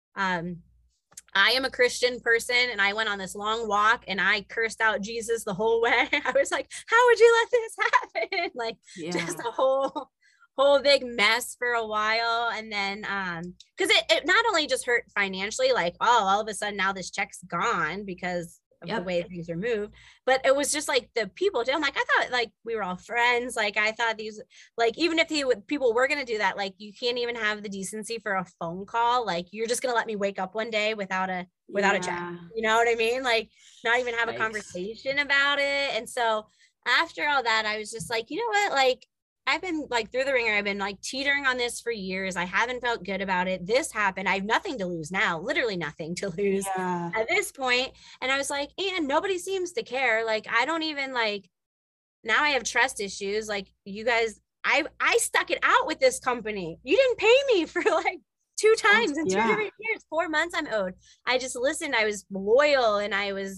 I am a Christian person, and I went on this long walk and I cursed out Jesus the whole way. I was like, how would you let this happen? Like, just a whole big mess for a while. And then because it not only just hurt financially, like, oh, all of a sudden now this check's gone because of the way things are moved, but it was just like the people too. I'm like, I thought like we were all friends. Like I thought these, like, even if people were going to do that, like you can't even have the decency for a phone call. Like you're just going to let me wake up one day without a check. You know what I mean? Like not even have a conversation about it. And so after all that, I was just like, you know what? Like I've been like through the ringer. I've been like teetering on this for years. I haven't felt good about it. This happened. I have nothing to lose now, literally nothing to lose at this point. And I was like, and nobody seems to care. Like, I don't even like, now I have trust issues. Like you guys, I stuck it out with this company. You didn't pay me for like 2 times in 2 different years, 4 months I'm owed. I just listened. I was loyal and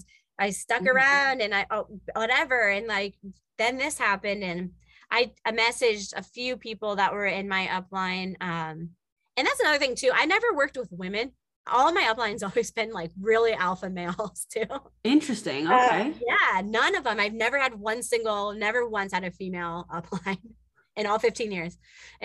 I stuck around and whatever. And like, then this happened, and I messaged a few people that were in my upline. And that's another thing too. I never worked with women. All of my uplines always been like really alpha males too. Interesting. Okay. Yeah. None of them. I've never had never once had a female upline in all 15 years.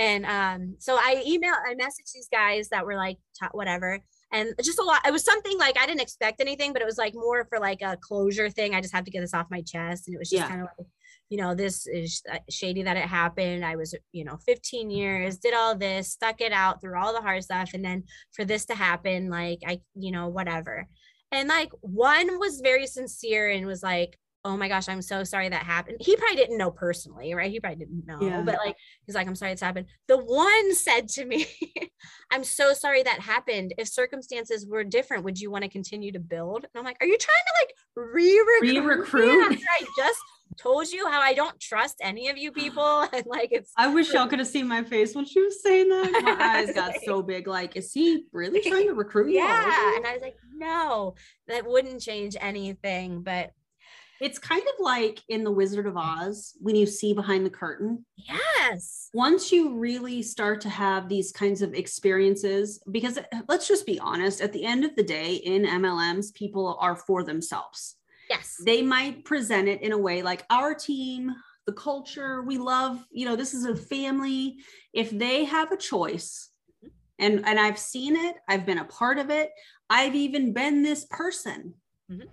And so I messaged these guys that were like, whatever. And just a lot. It was something like, I didn't expect anything, but it was like more for like a closure thing. I just have to get this off my chest. And it was just kind of like, you know, this is shady that it happened. I was, 15 years, did all this, stuck it out through all the hard stuff. And then for this to happen, like, whatever. And like, one was very sincere and was like, oh my gosh, I'm so sorry that happened. He probably didn't know personally, right? He probably didn't know, but like, he's like, I'm sorry it's happened. The one said to me, I'm so sorry that happened. If circumstances were different, would you want to continue to build? And I'm like, are you trying to like re-recruit? I just told you how I don't trust any of you people. And like, I wish y'all could have seen my face when she was saying that. My eyes got so big. Like, is he really trying to recruit you? Yeah. And I was like, no, that wouldn't change anything. But it's kind of like in The Wizard of Oz, when you see behind the curtain. Yes. Once you really start to have these kinds of experiences, because let's just be honest, at the end of the day in MLMs, people are for themselves. Yes. They might present it in a way like our team, the culture, we love, this is a family. If they have a choice, and I've seen it, I've been a part of it. I've even been this person. Mm-hmm.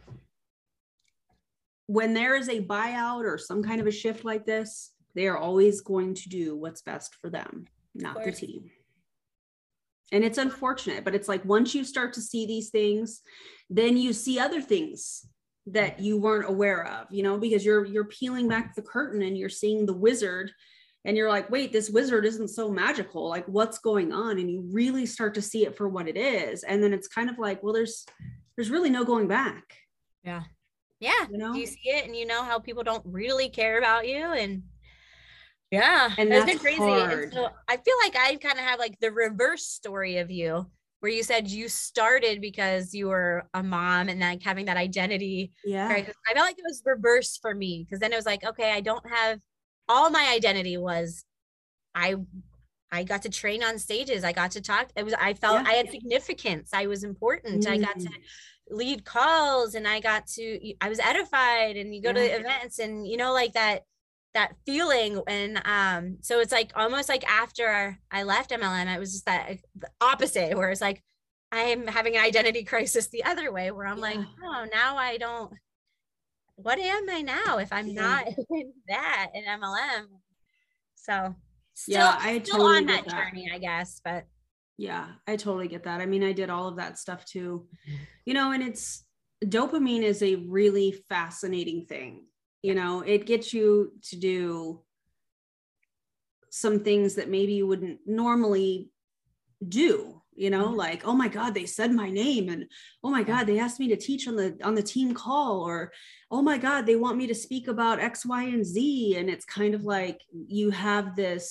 When there is a buyout or some kind of a shift like this, they are always going to do what's best for them, not the team. And it's unfortunate, but it's like, once you start to see these things, then you see other things that you weren't aware of, because you're peeling back the curtain and you're seeing the wizard and you're like, wait, this wizard isn't so magical. Like, what's going on? And you really start to see it for what it is. And then it's kind of like, well, there's really no going back. Yeah. Yeah. You see it and how people don't really care about you. And and that's been crazy. And so I feel like I kind of have like the reverse story of you, where you said you started because you were a mom and like having that identity. Yeah. Crisis. I felt like it was reverse for me, because then it was like, okay, I don't have, all my identity was, I got to train on stages. I got to talk. I felt I had significance. I was important. I got to lead calls and I was edified, and you go to events and like that feeling. And so it's like almost like after I left MLM, it was just that the opposite, where it's like I'm having an identity crisis the other way, where I'm like, oh, now I don't, what am I now if I'm not in that in MLM? So still totally on that journey, I guess. But yeah, I totally get that. I mean, I did all of that stuff too, and dopamine is a really fascinating thing. It gets you to do some things that maybe you wouldn't normally do, like, oh my God, they said my name, and oh my God, they asked me to teach on the team call, or oh my God, they want me to speak about X, Y, and Z. And it's kind of like you have this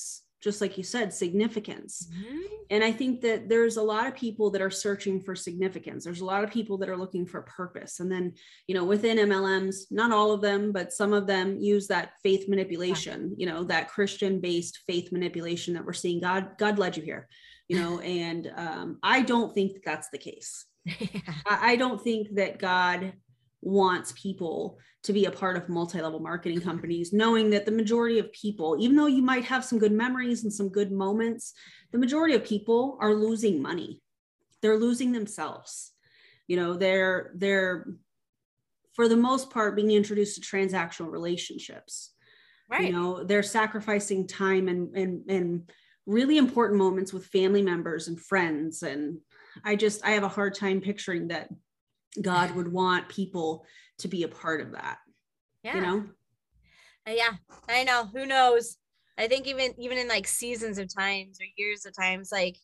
just like you said, significance. Mhm. And I think that there's a lot of people that are searching for significance. There's a lot of people that are looking for purpose. And then, within MLMs, not all of them, but some of them use that faith manipulation, that Christian-based faith manipulation that we're seeing. God led you here, and I don't think that that's the case. I don't think that God wants people to be a part of multi-level marketing companies, knowing that the majority of people, even though you might have some good memories and some good moments, the majority of people are losing money. They're losing themselves. They're for the most part being introduced to transactional relationships. Right. They're sacrificing time and really important moments with family members and friends. And I have a hard time picturing that God would want people to be a part of that. Yeah. Yeah, I know. Who knows? I think even in like seasons of times or years of times, like,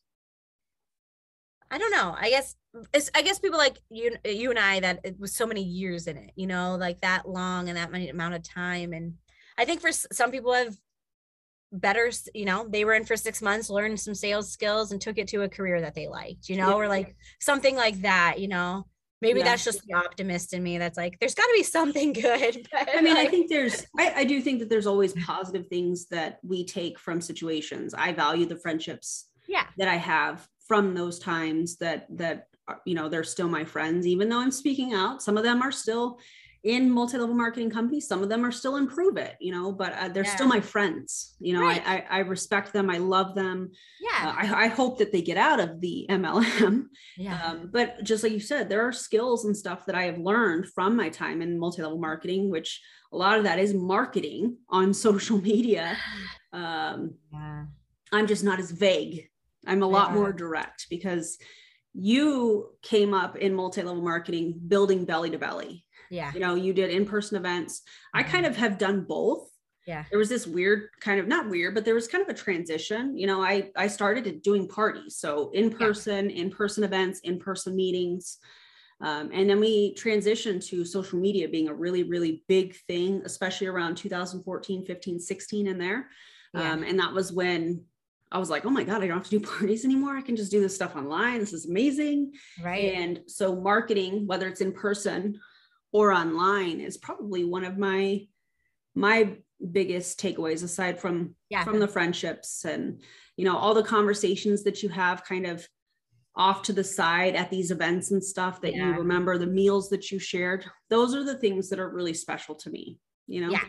I don't know. I guess people like you and I, that it was so many years in it, like that long and that many amount of time. And I think for some people have better, they were in for 6 months, learned some sales skills and took it to a career that they liked, or like something like that, Maybe that's just the optimist in me that's like, there's got to be something good. I mean, I think I do think that there's always positive things that we take from situations. I value the friendships that I have from those times that they're still my friends, even though I'm speaking out. Some of them are still in multi-level marketing companies. Some of them are still in Prove It, but they're still my friends. Right. I respect them. I love them. Yeah. I hope that they get out of the MLM. Yeah. But just like you said, there are skills and stuff that I have learned from my time in multi-level marketing, which a lot of that is marketing on social media. I'm just not as vague. I'm a lot more direct, because you came up in multi-level marketing building belly to belly. Yeah. You did in-person events. I kind of have done both. Yeah. There was this weird kind of, not weird, but there was kind of a transition. I started doing parties. So in-person events, in-person meetings. And then we transitioned to social media being a really, really big thing, especially around 2014, 15, 16 in there. And that was when I was like, oh my God, I don't have to do parties anymore. I can just do this stuff online. This is amazing. Right. And so marketing, whether it's in person or online, is probably one of my biggest takeaways, aside from the friendships and, all the conversations that you have kind of off to the side at these events and stuff that you remember, the meals that you shared. Those are the things that are really special to me, Yeah.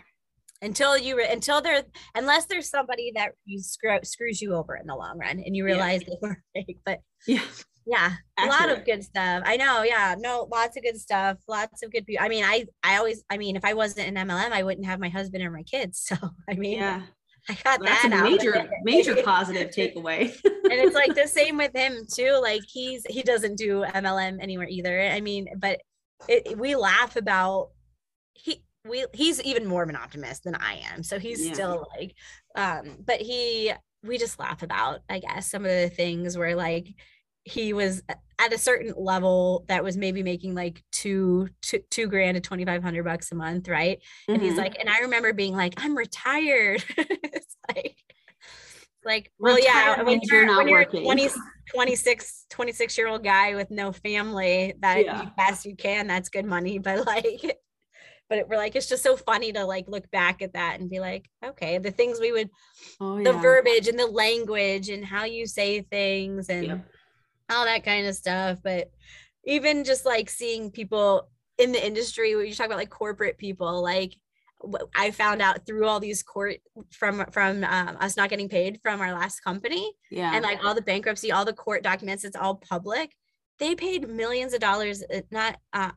Unless there's somebody that screws you over in the long run and you realize they were fake, but yeah, a lot of good stuff. I know. Yeah, no, lots of good stuff. Lots of good people. I mean, if I wasn't in MLM, I wouldn't have my husband or my kids. So, I got that's a major positive takeaway. And it's like the same with him too. Like he doesn't do MLM anywhere either. I mean, but we laugh about he's even more of an optimist than I am. So he's still like, but we just laugh about, I guess, some of the things where like he was at a certain level that was maybe making like $2,000 to $2,500 a month. Right. Mm-hmm. And he's like, and I remember being like, I'm retired. It's like, well, yeah, when you're 26-year-old guy with no family, that best you can, that's good money. But we're like, it's just so funny to like look back at that and be like, okay, the things we would, the verbiage and the language and how you say things and all that kind of stuff. But even just like seeing people in the industry, when you talk about like corporate people, like I found out through all these court from us not getting paid from our last company, and like all the bankruptcy, all the court documents, it's all public. They paid millions of dollars, not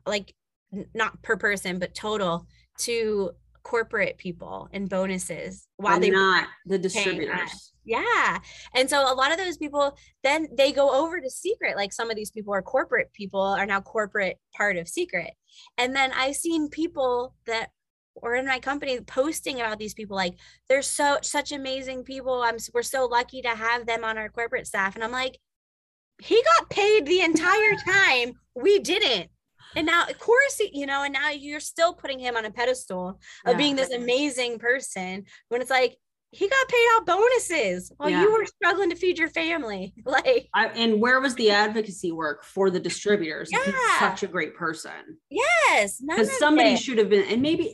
per person, but total, to corporate people and bonuses while they not the distributors. Yeah. And so a lot of those people, then they go over to Secret. Like some of these people are corporate people, are now corporate part of Secret. And then I've seen people that were in my company posting about these people, like they're such amazing people. we're so lucky to have them on our corporate staff. And I'm like, he got paid the entire time. We didn't. And now, of course, and now you're still putting him on a pedestal of being this amazing person, when it's like, he got paid out bonuses while you were struggling to feed your family. Like, and where was the advocacy work for the distributors? If he's such a great person. Yes. Because somebody should have been, and maybe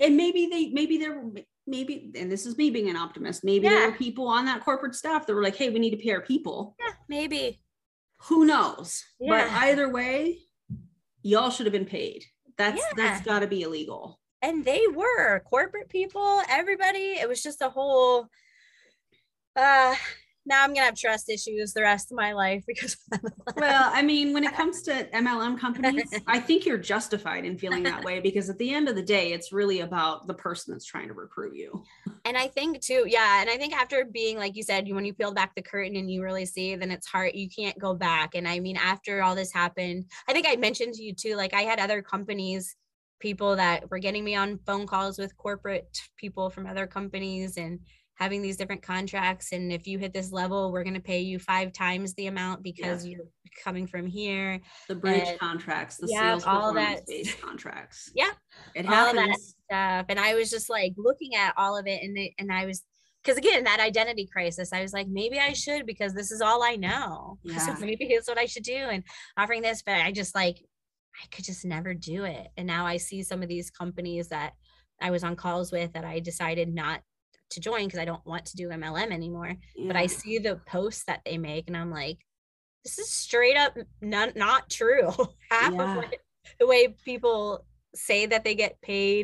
and this is me being an optimist, maybe there were people on that corporate staff that were like, hey, we need to pay our people. Yeah, maybe. Who knows? But either way, y'all should have been paid. That's got to be illegal. And they were corporate people, everybody. It was just a whole, now I'm going to have trust issues the rest of my life because. Well, I mean, when it comes to MLM companies, I think you're justified in feeling that way because at the end of the day, it's really about the person that's trying to recruit you. And I think too, and I think after being, like you said, when you peel back the curtain and you really see, then it's hard, you can't go back. And I mean, after all this happened, I think I mentioned to you too, like I had other companies, people that were getting me on phone calls with corporate people from other companies and having these different contracts. And if you hit this level, we're going to pay you 5 times the amount because you're coming from here. The bridge contracts, the sales performance-based contracts. Yeah. It happens. All that stuff. And I was just like looking at all of it. And I was, because again, that identity crisis, I was like, maybe I should, because this is all I know. Yeah. So maybe it's what I should do. And offering this, but I just like, I could just never do it. And now I see some of these companies that I was on calls with that I decided not to join because I don't want to do MLM anymore. Yeah. But I see the posts that they make and I'm like, this is straight up not true. Half of the way people say that they get paid.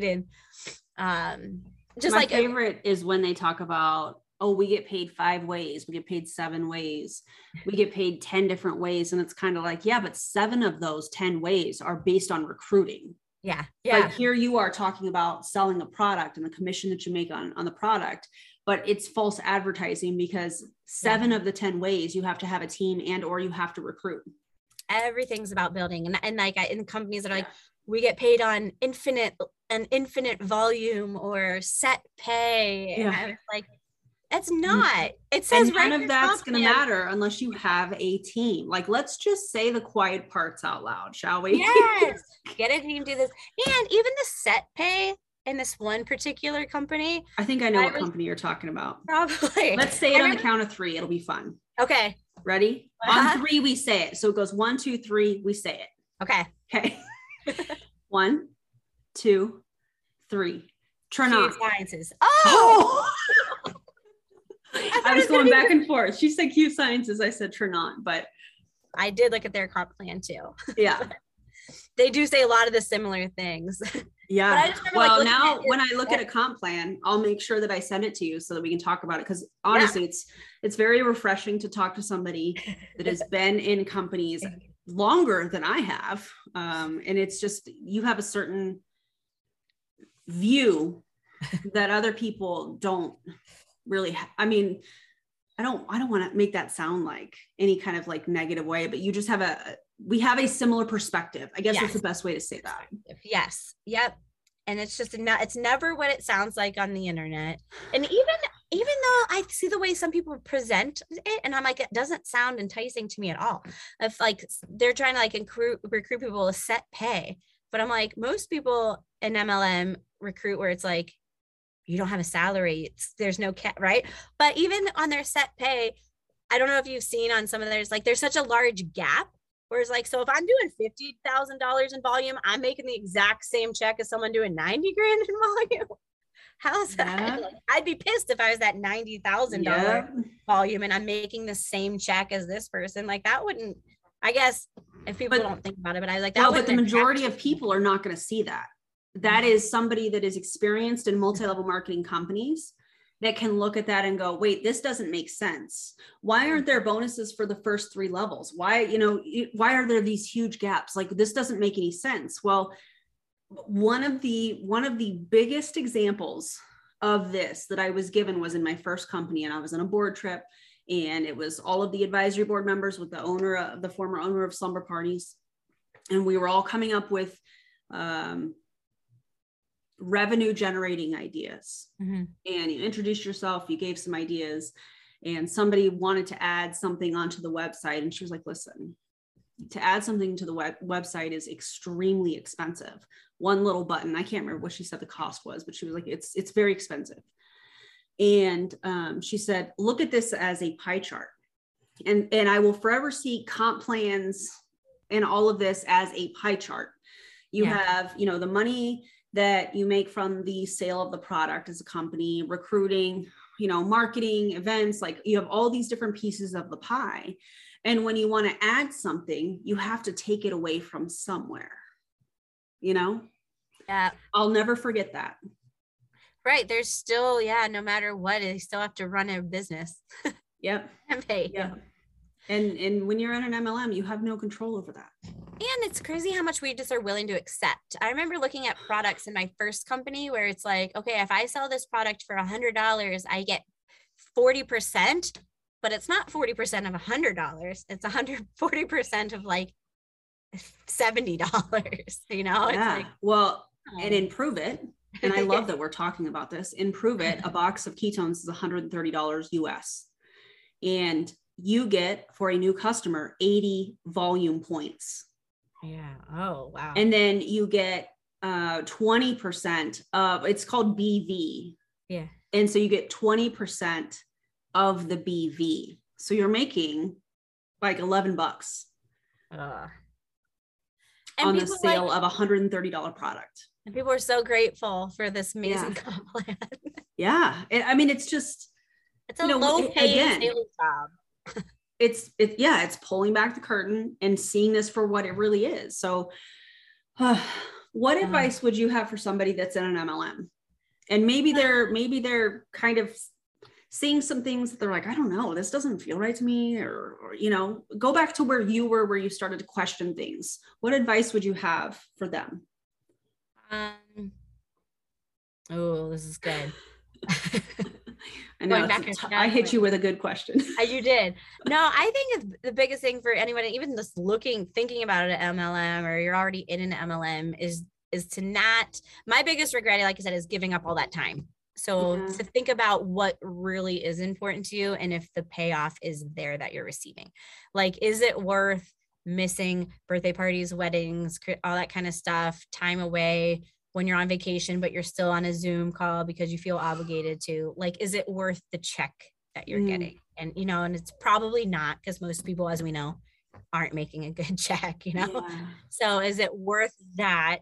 And just my favorite is when they talk about, oh, we get paid 5 ways, we get paid 7 ways, we get paid 10 different ways. And it's kind of like, yeah, but 7 of those 10 ways are based on recruiting. Yeah. Like here you are talking about selling a product and the commission that you make on the product, but it's false advertising because 7 of the 10 ways you have to have a team and, or you have to recruit. Everything's about building. And like in companies that are like, we get paid on infinite volume or set pay. And I was like, it's not. It says none of that's going to matter unless you have a team. Like, let's just say the quiet parts out loud, shall we? Yes. Get a team, do this. And even the set pay in this one particular company. I think I know what company you're talking about. Probably. Let's say it on the count of 3. It'll be fun. Okay. Ready? On 3, we say it. So it goes 1, 2, 3, we say it. Okay. 1, 2, 3. Turn on. Sciences. Oh! I was going back and forth. She said Q Sciences. I said Trinont, but I did look at their comp plan too. Yeah. They do say a lot of the similar things. Yeah. Well, now when I look at a comp plan, I'll make sure that I send it to you so that we can talk about it. Because honestly, it's very refreshing to talk to somebody that has been in companies longer than I have. And it's just, you have a certain view that other people don't really I mean, I don't want to make that sound like any kind of like negative way, but you just we have a similar perspective. I guess that's the best way to say that. Yes. Yep. And it's just it's never what it sounds like on the internet. And even though I see the way some people present it and I'm like, it doesn't sound enticing to me at all. If like they're trying to like recruit people with set pay, but I'm like, most people in MLM recruit where it's like, you don't have a salary. There's no cap, right? But even on their set pay, I don't know if you've seen on some of theirs, like there's such a large gap. Whereas like, so if I'm doing $50,000 in volume, I'm making the exact same check as someone doing 90 grand in volume. How's that? Like, I'd be pissed if I was that $90,000 volume and I'm making the same check as this person. Like that wouldn't, I guess if people don't think about it, but I was like, that but the majority of people are not going to see that. That is somebody that is experienced in multi-level marketing companies that can look at that and go, wait, this doesn't make sense. Why aren't there bonuses for the first 3 levels? Why are there these huge gaps? Like this doesn't make any sense. Well, one of the biggest examples of this that I was given was in my first company, and I was on a board trip, and it was all of the advisory board members with the former owner of Slumber Parties. And we were all coming up with, revenue generating ideas. And you introduced yourself, you gave some ideas, and somebody wanted to add something onto the website. And she was like, listen, to add something to the website is extremely expensive. One little button, I can't remember what she said the cost was, but she was like, it's very expensive. And she said, look at this as a pie chart. And I will forever see comp plans and all of this as a pie chart. You have, you know, the money that you make from the sale of the product as a company, recruiting, you know, marketing, events, like you have all these different pieces of the pie. And when you want to add something, you have to take it away from somewhere, you know? Yeah. I'll never forget that. Right. There's still, no matter what, they still have to run a business. Yep. And pay. Yep. And when you're in an MLM, you have no control over that. And it's crazy how much we just are willing to accept. I remember looking at products in my first company where it's like, okay, if I sell this product for $100, I get 40%, but it's not 40% of $100. It's 140% of like $70, you know? Yeah. It's like, well, and in Prove It, and I love that we're talking about this, in Prove It, a box of ketones is $130 US. And you get, for a new customer, 80 volume points. Yeah. Oh, wow. And then you get 20% of, it's called BV. Yeah. And so you get 20% of the BV. So you're making like $11 on the sale of $130 product. And people are so grateful for this amazing comp plan. Yeah. I mean, it's just, it's a low paying sales job. It's pulling back the curtain and seeing this for what it really is. So what advice would you have for somebody that's in an MLM? And maybe they're kind of seeing some things that they're like, I don't know, this doesn't feel right to me, or, you know, go back to where you were, where you started to question things. What advice would you have for them? Oh, this is good. I know I hit you with a good question. You did. No, I think the biggest thing for anyone, even just thinking about an MLM, or you're already in an MLM, is to not, my biggest regret, like I said, is giving up all that time. So to think about what really is important to you, and if the payoff is there that you're receiving, like, is it worth missing birthday parties, weddings, all that kind of stuff, time away when you're on vacation, but you're still on a Zoom call because you feel obligated to? Like, is it worth the check that you're getting? And, you know, and it's probably not, because most people, as we know, aren't making a good check, you know? Yeah. So is it worth that?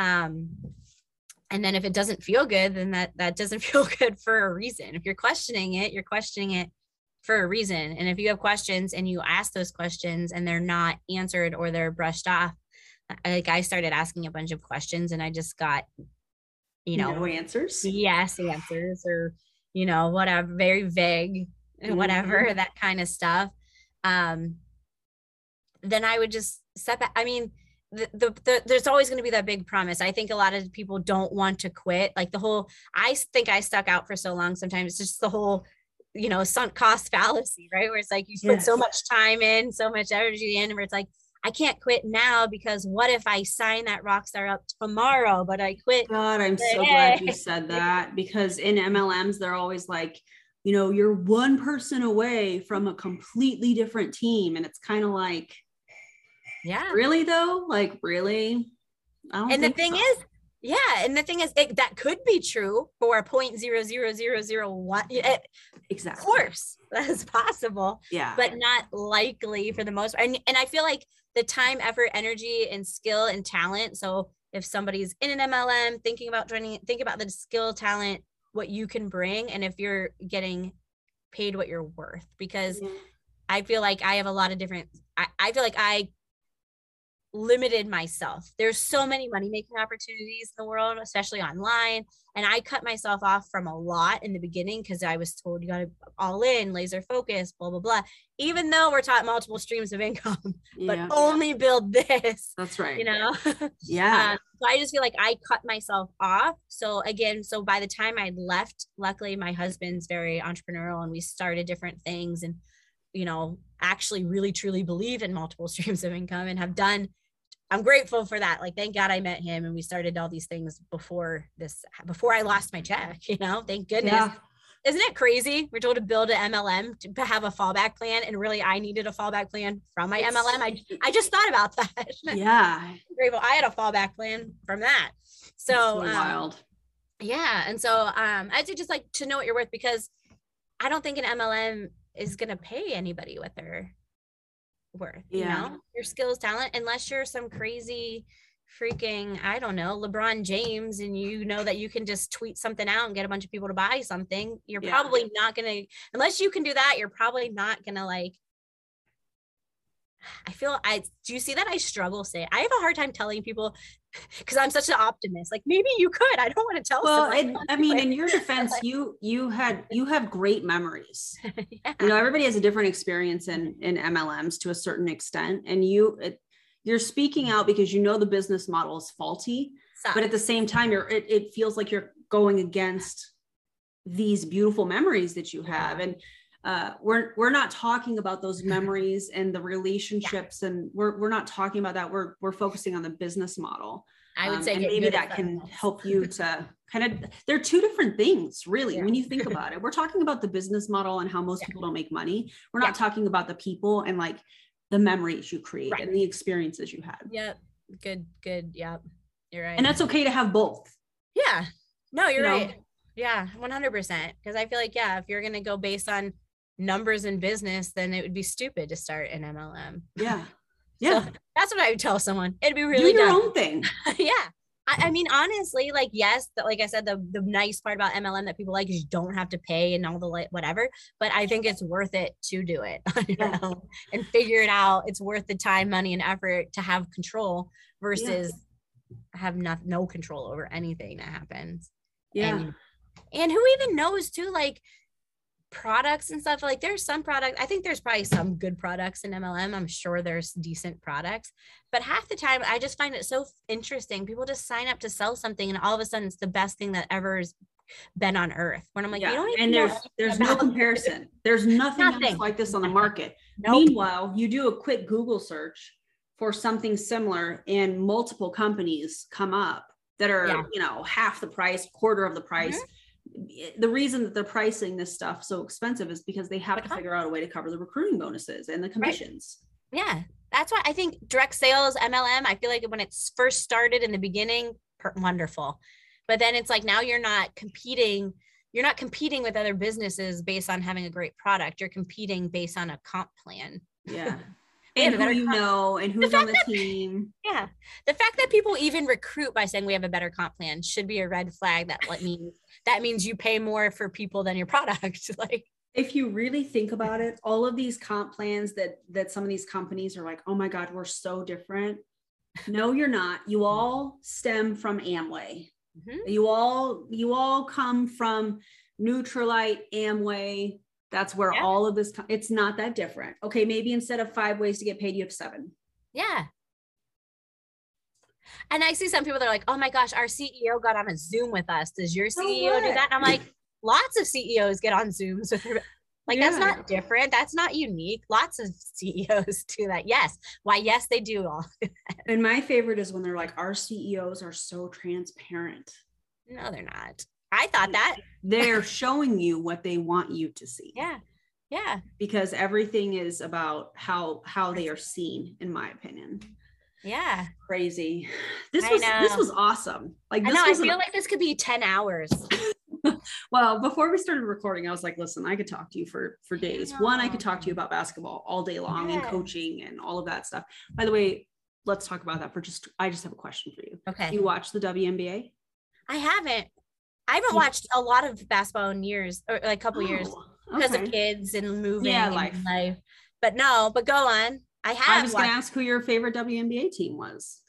And then if it doesn't feel good, then that doesn't feel good for a reason. If you're questioning it for a reason. And if you have questions and you ask those questions and they're not answered or they're brushed off, like, I started asking a bunch of questions and I just got, no answers. Yes, answers, or, you know, whatever, very vague and whatever, that kind of stuff. Then I would just step back. I mean, there's always going to be that big promise. I think a lot of people don't want to quit. Like I think I stuck out for so long. Sometimes it's just the whole, you know, sunk cost fallacy, right? Where it's like, you put so much time in, so much energy in, where it's like, I can't quit now, because what if I sign that Rockstar up tomorrow, but I quit? God, I'm so glad you said that, because in MLMs, they're always like, you know, you're one person away from a completely different team. And it's kind of like, really though? Like, really? And the thing is, that could be true for 0.00001. Exactly. Of course, that is possible. Yeah. But not likely for the most part. And I feel like the time, effort, energy, and skill and talent. So if somebody's in an MLM thinking about joining, think about the skill, talent, what you can bring, and if you're getting paid what you're worth. Because I feel like I have a lot of different, I feel like I limited myself. There's so many money-making opportunities in the world, especially online. And I cut myself off from a lot in the beginning because I was told you got to all in, laser focus, blah, blah, blah. Even though we're taught multiple streams of income, but only build this. That's right. You know? Yeah. So I just feel like I cut myself off. So by the time I left, luckily my husband's very entrepreneurial and we started different things and, you know, actually really truly believe in multiple streams of income and have done. I'm grateful for that. Like, thank God I met him and we started all these things before I lost my check, you know, thank goodness. Yeah. Isn't it crazy? We're told to build an MLM to have a fallback plan. And really, I needed a fallback plan from my MLM. I just thought about that. Yeah. I'm grateful I had a fallback plan from that. So wild. Yeah. And so I do just like to know what you're worth, because I don't think an MLM is going to pay anybody what they're worth, you know, your skills, talent, unless you're some crazy freaking, I don't know, LeBron James, and you know that you can just tweet something out and get a bunch of people to buy something. You're probably not going to, unless you can do that, you're probably not going to like, do you see that I struggle saying, I have a hard time telling people because I'm such an optimist. Like maybe you could, I don't want to tell. Well, I mean, in your defense, you have great memories. Yeah. You know, everybody has a different experience in MLMs to a certain extent. And you're speaking out because you know the business model is faulty, but at the same time, it feels like you're going against these beautiful memories that you have. And we're not talking about those memories and the relationships, and we're not talking about that. We're focusing on the business model. I would say, and maybe that can help you to kind of, they're two different things, really. When you think about it, we're talking about the business model and how most people don't make money. We're not talking about the people and like the memories you create and the experiences you had. Yep. Good. Yep. You're right. And that's okay to have both. Yeah. No, you're right. Yeah. 100%. Because I feel like, if you're going to go based on numbers in business, then it would be stupid to start an MLM. Yeah. So that's what I would tell someone. It'd be really do your own thing. Yeah. I mean, honestly, like, yes, like I said, the nice part about MLM that people like is you don't have to pay and all the whatever, but I think it's worth it to do it on your own and figure it out. It's worth the time, money, and effort to have control versus have no control over anything that happens. Yeah. And who even knows too, like, products and stuff. Like there's some products, I think there's probably some good products in MLM. I'm sure there's decent products, but half the time I just find it so interesting. People just sign up to sell something and all of a sudden it's the best thing that ever has been on earth. When I'm like, you don't even there's no comparison. There's nothing else like this on the market. Meanwhile, you do a quick Google search for something similar and multiple companies come up that are, half the price, quarter of the price. The reason that they're pricing this stuff so expensive is because they have to figure out a way to cover the recruiting bonuses and the commissions. Yeah. That's why I think direct sales, MLM, I feel like when it's first started in the beginning, wonderful. But then it's like, now you're not competing with other businesses based on having a great product. You're competing based on a comp plan. Yeah. And who you know, and who's on the team. Yeah. The fact that people even recruit by saying we have a better comp plan should be a red flag. That means you pay more for people than your product. Like, if you really think about it, all of these comp plans that some of these companies are like, oh my God, we're so different. No, you're not. You all stem from Amway. Mm-hmm. You all come from Nutrilite, Amway. That's where all of this, it's not that different. Okay. Maybe instead of 5 ways to get paid, you have 7. Yeah. And I see some people that are like, oh my gosh, our CEO got on a Zoom with us. Does your CEO do that? And I'm like, lots of CEOs get on Zooms with her. Like, that's not different. That's not unique. Lots of CEOs do that. Yes. Why? Yes, they do all. And my favorite is when they're like, our CEOs are so transparent. No, they're not. I thought that. They're showing you what they want you to see. Yeah. Yeah. Because everything is about how they are seen, in my opinion. Yeah. Crazy. This was awesome. Like, I feel like this could be 10 hours. Well, before we started recording, I was like, listen, I could talk to you for days. One, I could talk to you about basketball all day long and coaching and all of that stuff. By the way, let's talk about that I just have a question for you. Okay. You watch the WNBA? I haven't watched a lot of basketball in years, or like a couple years, because of kids and moving and life. But go on. I was going to ask who your favorite WNBA team was.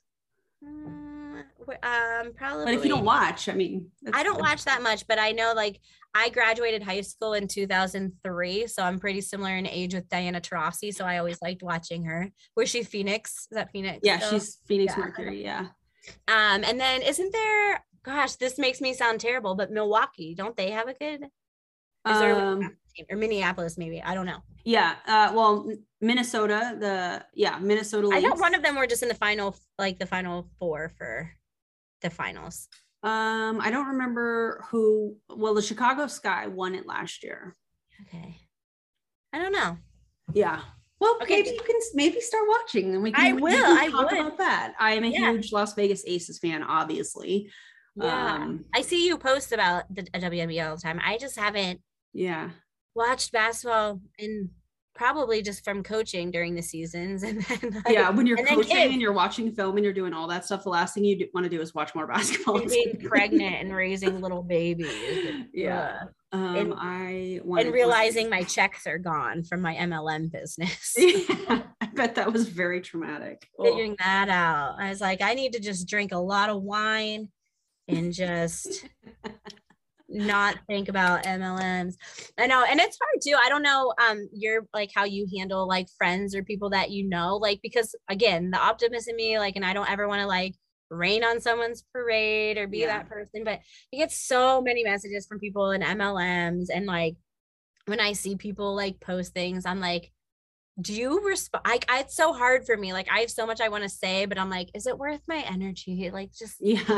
Probably. But if you don't watch, I mean, I don't watch that much, but I know, like, I graduated high school in 2003, so I'm pretty similar in age with Diana Taurasi. So I always liked watching her. Was she Phoenix? Is that Phoenix? Yeah, she's Phoenix Mercury. Yeah. And then isn't there? Gosh, this makes me sound terrible, but Milwaukee, don't they have a good? Is there a team? Or Minneapolis, maybe? I don't know. Yeah. Well, Minnesota. Minnesota. I thought one of them were just in the final four for the finals. I don't remember who. Well, the Chicago Sky won it last year. Okay. I don't know. Yeah. Well, okay. Maybe you can start watching, and we can. I will. Talk about that. I am a huge Las Vegas Aces fan, obviously. Yeah. I see you post about the WNBA all the time. I just haven't watched basketball, and probably just from coaching during the seasons. And then when you're coaching and you're watching film and you're doing all that stuff, the last thing you want to do is watch more basketball. And being pregnant and raising little babies. And realizing my checks are gone from my MLM business. I bet that was very traumatic. Figuring that out. I was like, I need to just drink a lot of wine and just not think about MLMs. I know. And it's hard too. I don't know, you're like how you handle like friends or people that you know, like, because again, the optimist in me, like, and I don't ever want to like rain on someone's parade or be that person, but you get so many messages from people in MLMs. And like, when I see people like post things, I'm like, do you respond? It's so hard for me. Like, I have so much I want to say, but I'm like, is it worth my energy? Like, just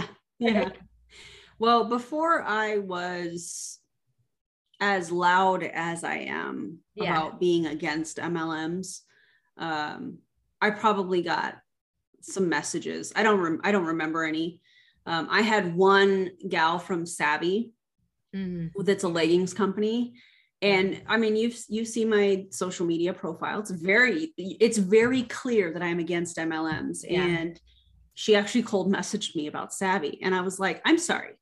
Well, before I was as loud as I am about being against MLMs, I probably got some messages. I don't remember any. I had one gal from Savvy, that's a leggings company. And I mean, you see my social media profile. It's very clear that I'm against MLMs. Yeah. And she actually cold messaged me about Savvy. And I was like, I'm sorry.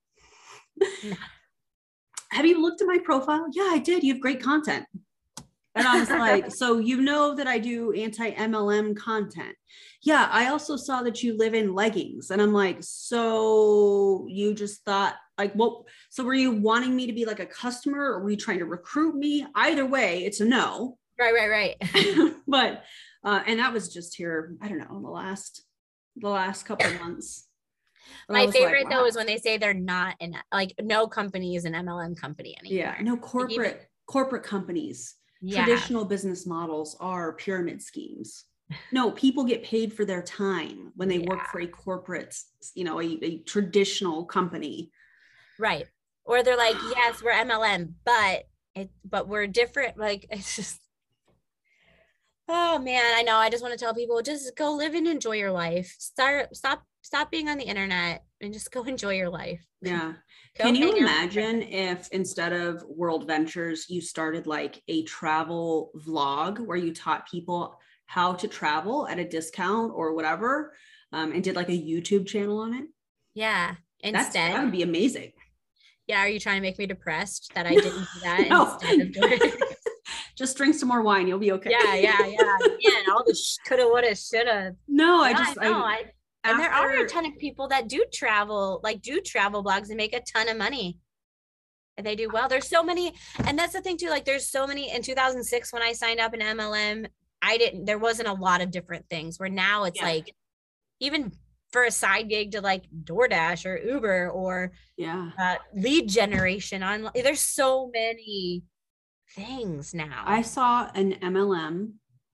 Have you looked at my profile? Yeah, I did. You have great content. And I was like, so you know that I do anti-MLM content. Yeah, I also saw that you live in leggings. And I'm like, so you just thought like, well, so were you wanting me to be like a customer, or were you trying to recruit me? Either way, it's a no. Right. But, and that was just here, I don't know, the last couple of months. But my favorite though is when they say they're not in, like, no company is an MLM company anymore. Yeah, no corporate companies. Traditional business models are pyramid schemes. No, people get paid for their time when they work for a corporate, a traditional company. Right. Or they're like, yes, we're MLM, but we're different. Like, it's just, oh man, I know. I just want to tell people, just go live and enjoy your life. Stop being on the internet and just go enjoy your life. Yeah. Can you imagine if instead of World Ventures, you started like a travel vlog where you taught people how to travel at a discount or whatever, and did like a YouTube channel on it? Yeah. That would be amazing. Yeah. Are you trying to make me depressed that I didn't do that instead of doing it? Just drink some more wine. You'll be okay. Yeah. All the coulda, woulda, shoulda. No, and there are a ton of people that do travel blogs and make a ton of money. And they do well. There's so many. And that's the thing too. Like, there's so many. In 2006, when I signed up in MLM, there wasn't a lot of different things, where now it's like, even for a side gig to like DoorDash or Uber or lead generation on, there's so many things now. I saw an MLM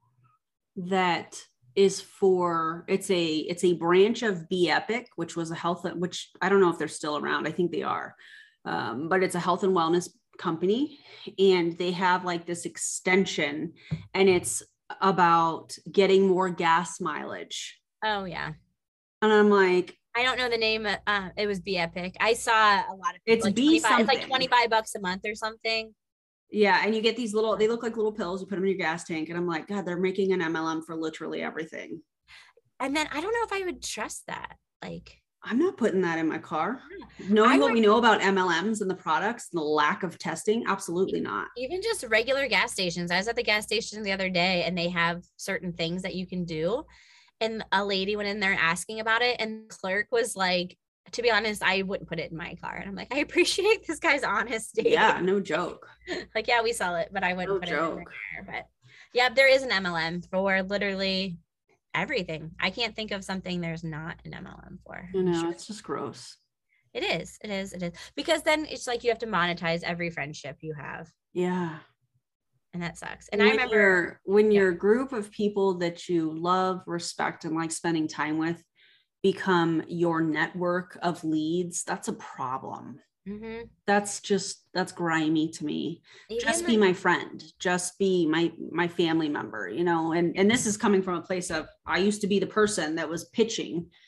that is it's a branch of Be Epic, which was which I don't know if they're still around. I think they are. But it's a health and wellness company, and they have like this extension, and it's about getting more gas mileage. Oh yeah. And I'm like, I don't know the name. It was Be Epic. I saw a lot of people, it's like $25 a month or something. Yeah. And you get these they look like little pills. You put them in your gas tank. And I'm like, God, they're making an MLM for literally everything. And then I don't know if I would trust that. Like, I'm not putting that in my car. Knowing what we know about MLMs and the products and the lack of testing, absolutely not. Even just regular gas stations. I was at the gas station the other day, and they have certain things that you can do. And a lady went in there asking about it, and the clerk was like, to be honest, I wouldn't put it in my car. And I'm like, I appreciate this guy's honesty. Yeah, no joke. Like, yeah, we sell it, but I wouldn't put it in my car. But yeah, there is an MLM for literally everything. I can't think of something there's not an MLM for. It's just gross. It is. Because then it's like you have to monetize every friendship you have. Yeah. And that sucks. And I remember when your group of people that you love, respect, and like spending time with become your network of leads, that's a problem. Mm-hmm. That's grimy to me. Just be my friend, just be my family member, and this is coming from a place of, I used to be the person that was pitching,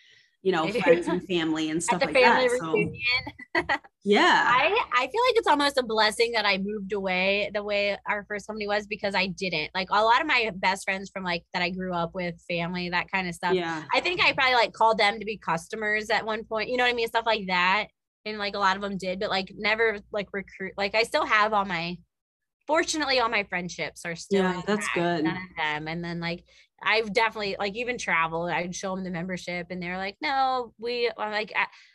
you know, friends and family and stuff At the like family that. reunion. So, yeah. I feel like it's almost a blessing that I moved away the way our first company was, because I didn't, like, a lot of my best friends from like that I grew up with, family, that kind of stuff. Yeah. I think I probably like called them to be customers at one point, you know what I mean? Stuff like that. And like a lot of them did, but like never like recruit. Like I still have fortunately all my friendships are still intact, that's good. none of them. And then like I've definitely like even traveled, I'd show them the membership and they're like, no, I'm like,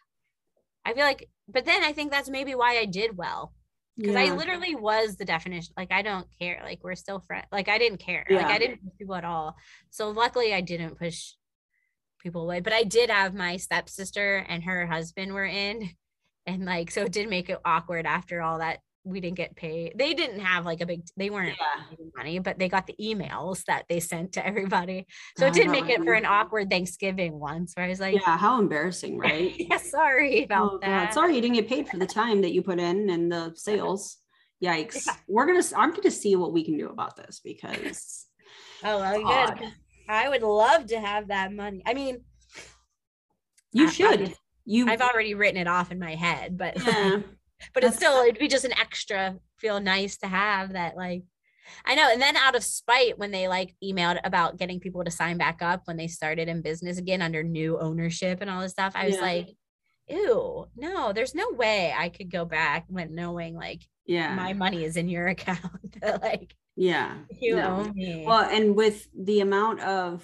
I feel like, but then I think that's maybe why I did well, because I literally was the definition. Like, I don't care. Like, we're still friends. Like, I didn't care. Like, I didn't push people at all. So luckily I didn't push people away, but I did have my stepsister and her husband were in, and like, so it did make it awkward after all that. We didn't get paid. They didn't have like they weren't making money, but they got the emails that they sent to everybody. So it did make it for an awkward Thanksgiving once where I was like, yeah, how embarrassing, right? Yeah, sorry about that. God. Sorry you didn't get paid for the time that you put in and the sales. Yikes. Yeah. I'm gonna see what we can do about this, because oh, well, good. I would love to have that money. I mean, you should. I've already written it off in my head, but yeah. But it'd be just an extra, feel nice to have that. Like, I know. And then out of spite, when they like emailed about getting people to sign back up when they started in business again under new ownership and all this stuff, I was like, ew, no, there's no way I could go back when knowing like, my money is in your account. Like, you owe me. Well, and with the amount of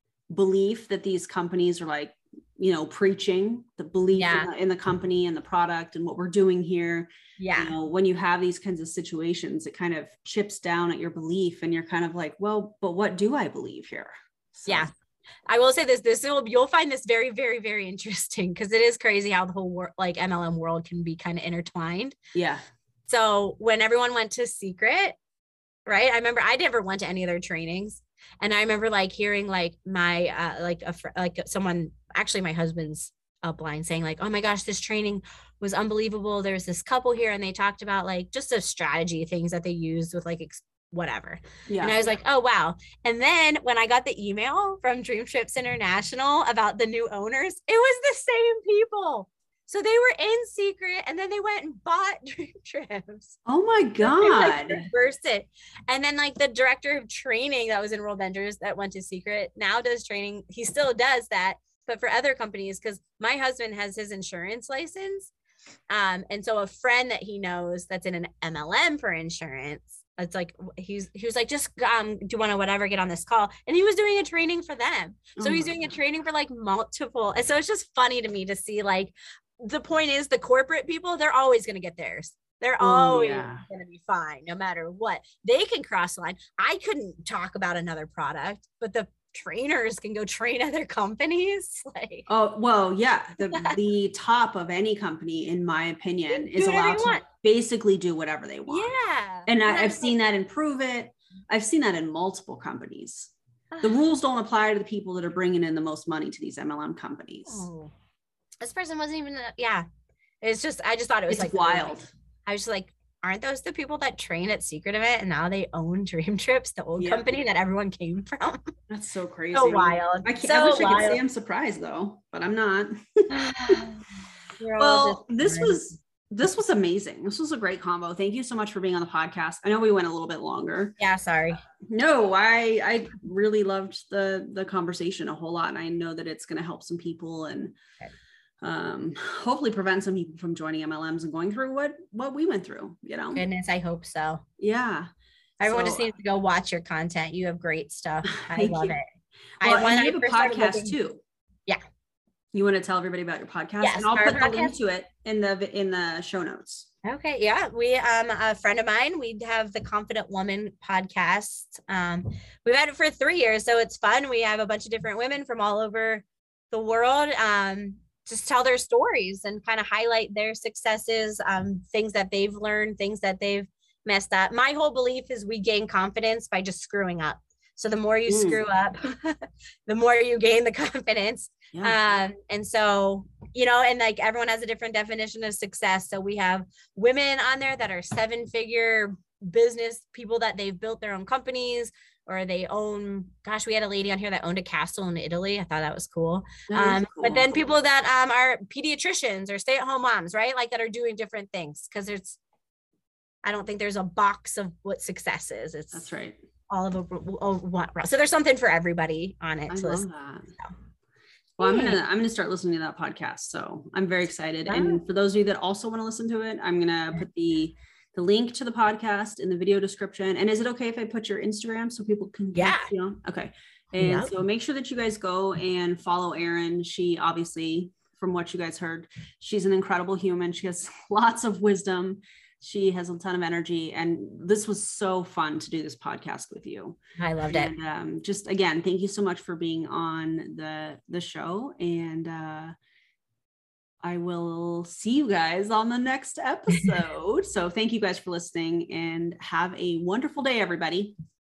belief that these companies are like, you know, preaching the belief in the company and the product and what we're doing here. Yeah. You know, when you have these kinds of situations, it kind of chips down at your belief and you're kind of like, well, but what do I believe here? So. Yeah. I will say you'll find this very, very, very interesting, because it is crazy how the whole like MLM world can be kind of intertwined. Yeah. So when everyone went to Secret, right? I remember I never went to any of their trainings. And I remember like hearing like my, someone, actually my husband's upline, saying like, oh my gosh, this training was unbelievable. There's this couple here and they talked about like just the strategy things that they used with like whatever. Yeah. And I was like, oh, wow. And then when I got the email from Dream Trips International about the new owners, it was the same people. So they were in Secret and then they went and bought Dream Trips. Oh my God. Reversed it. And then like the director of training that was in World Ventures that went to Secret now does training. He still does that, but for other companies, because my husband has his insurance license. And so a friend that he knows that's in an MLM for insurance, it's like, he was like, just do you want to whatever, get on this call. And he was doing a training for them. So he's doing a training for like multiple. And so it's just funny to me to see like, the point is the corporate people, they're always going to get theirs. They're always going to be fine, no matter what. They can cross the line. I couldn't talk about another product, but the trainers can go train other companies. Like, oh, well, yeah. The top of any company, in my opinion, is allowed to basically do whatever they want. Yeah. And I've seen that improve it. I've seen that in multiple companies. The rules don't apply to the people that are bringing in the most money to these MLM companies. Oh. This person wasn't even, it's just, I just thought it was like wild. I was just like, aren't those the people that train at Secret Event and now they own Dream Trips, the old company that everyone came from? That's so crazy. So wild. I wish I could say I'm surprised though, but I'm not. Well, this was amazing. This was a great combo. Thank you so much for being on the podcast. I know we went a little bit longer. Yeah, sorry. No, I really loved the conversation a whole lot. And I know that it's going to help some people and hopefully prevent some people from joining MLMs and going through what we went through, you know? Goodness, I hope so. Yeah. Everyone just needs to go watch your content. You have great stuff. I love it. Well, and you have a podcast too. Yeah. You want to tell everybody about your podcast? Yes, and I'll put the link to it in the show notes. Okay. Yeah. We, a friend of mine, we have the Confident Woman podcast. We've had it for 3 years, so it's fun. We have a bunch of different women from all over the world, just tell their stories and kind of highlight their successes, things that they've learned, things that they've messed up. My whole belief is we gain confidence by just screwing up. So the more you screw up, the more you gain the confidence. Yeah. And so, you know, and like everyone has a different definition of success. So we have women on there that are 7-figure business people that they've built their own companies. or they own, gosh, we had a lady on here that owned a castle in Italy. I thought that was cool. That is cool. But then people that are pediatricians or stay-at-home moms, right? Like that are doing different things, because I don't think there's a box of what success is. That's right. All of a, so there's something for everybody on it. I love that. Well, I'm gonna start listening to that podcast. So I'm very excited. Yeah. And for those of you that also want to listen to it, I'm gonna put the link to the podcast in the video description. And is it okay if I put your Instagram so people can you know? Okay. And so make sure that you guys go and follow Erin. She obviously, from what you guys heard, she's an incredible human. She has lots of wisdom. She has a ton of energy, and this was so fun to do this podcast with you. I loved it. Just again, thank you so much for being on the show, and I will see you guys on the next episode. So thank you guys for listening, and have a wonderful day, everybody.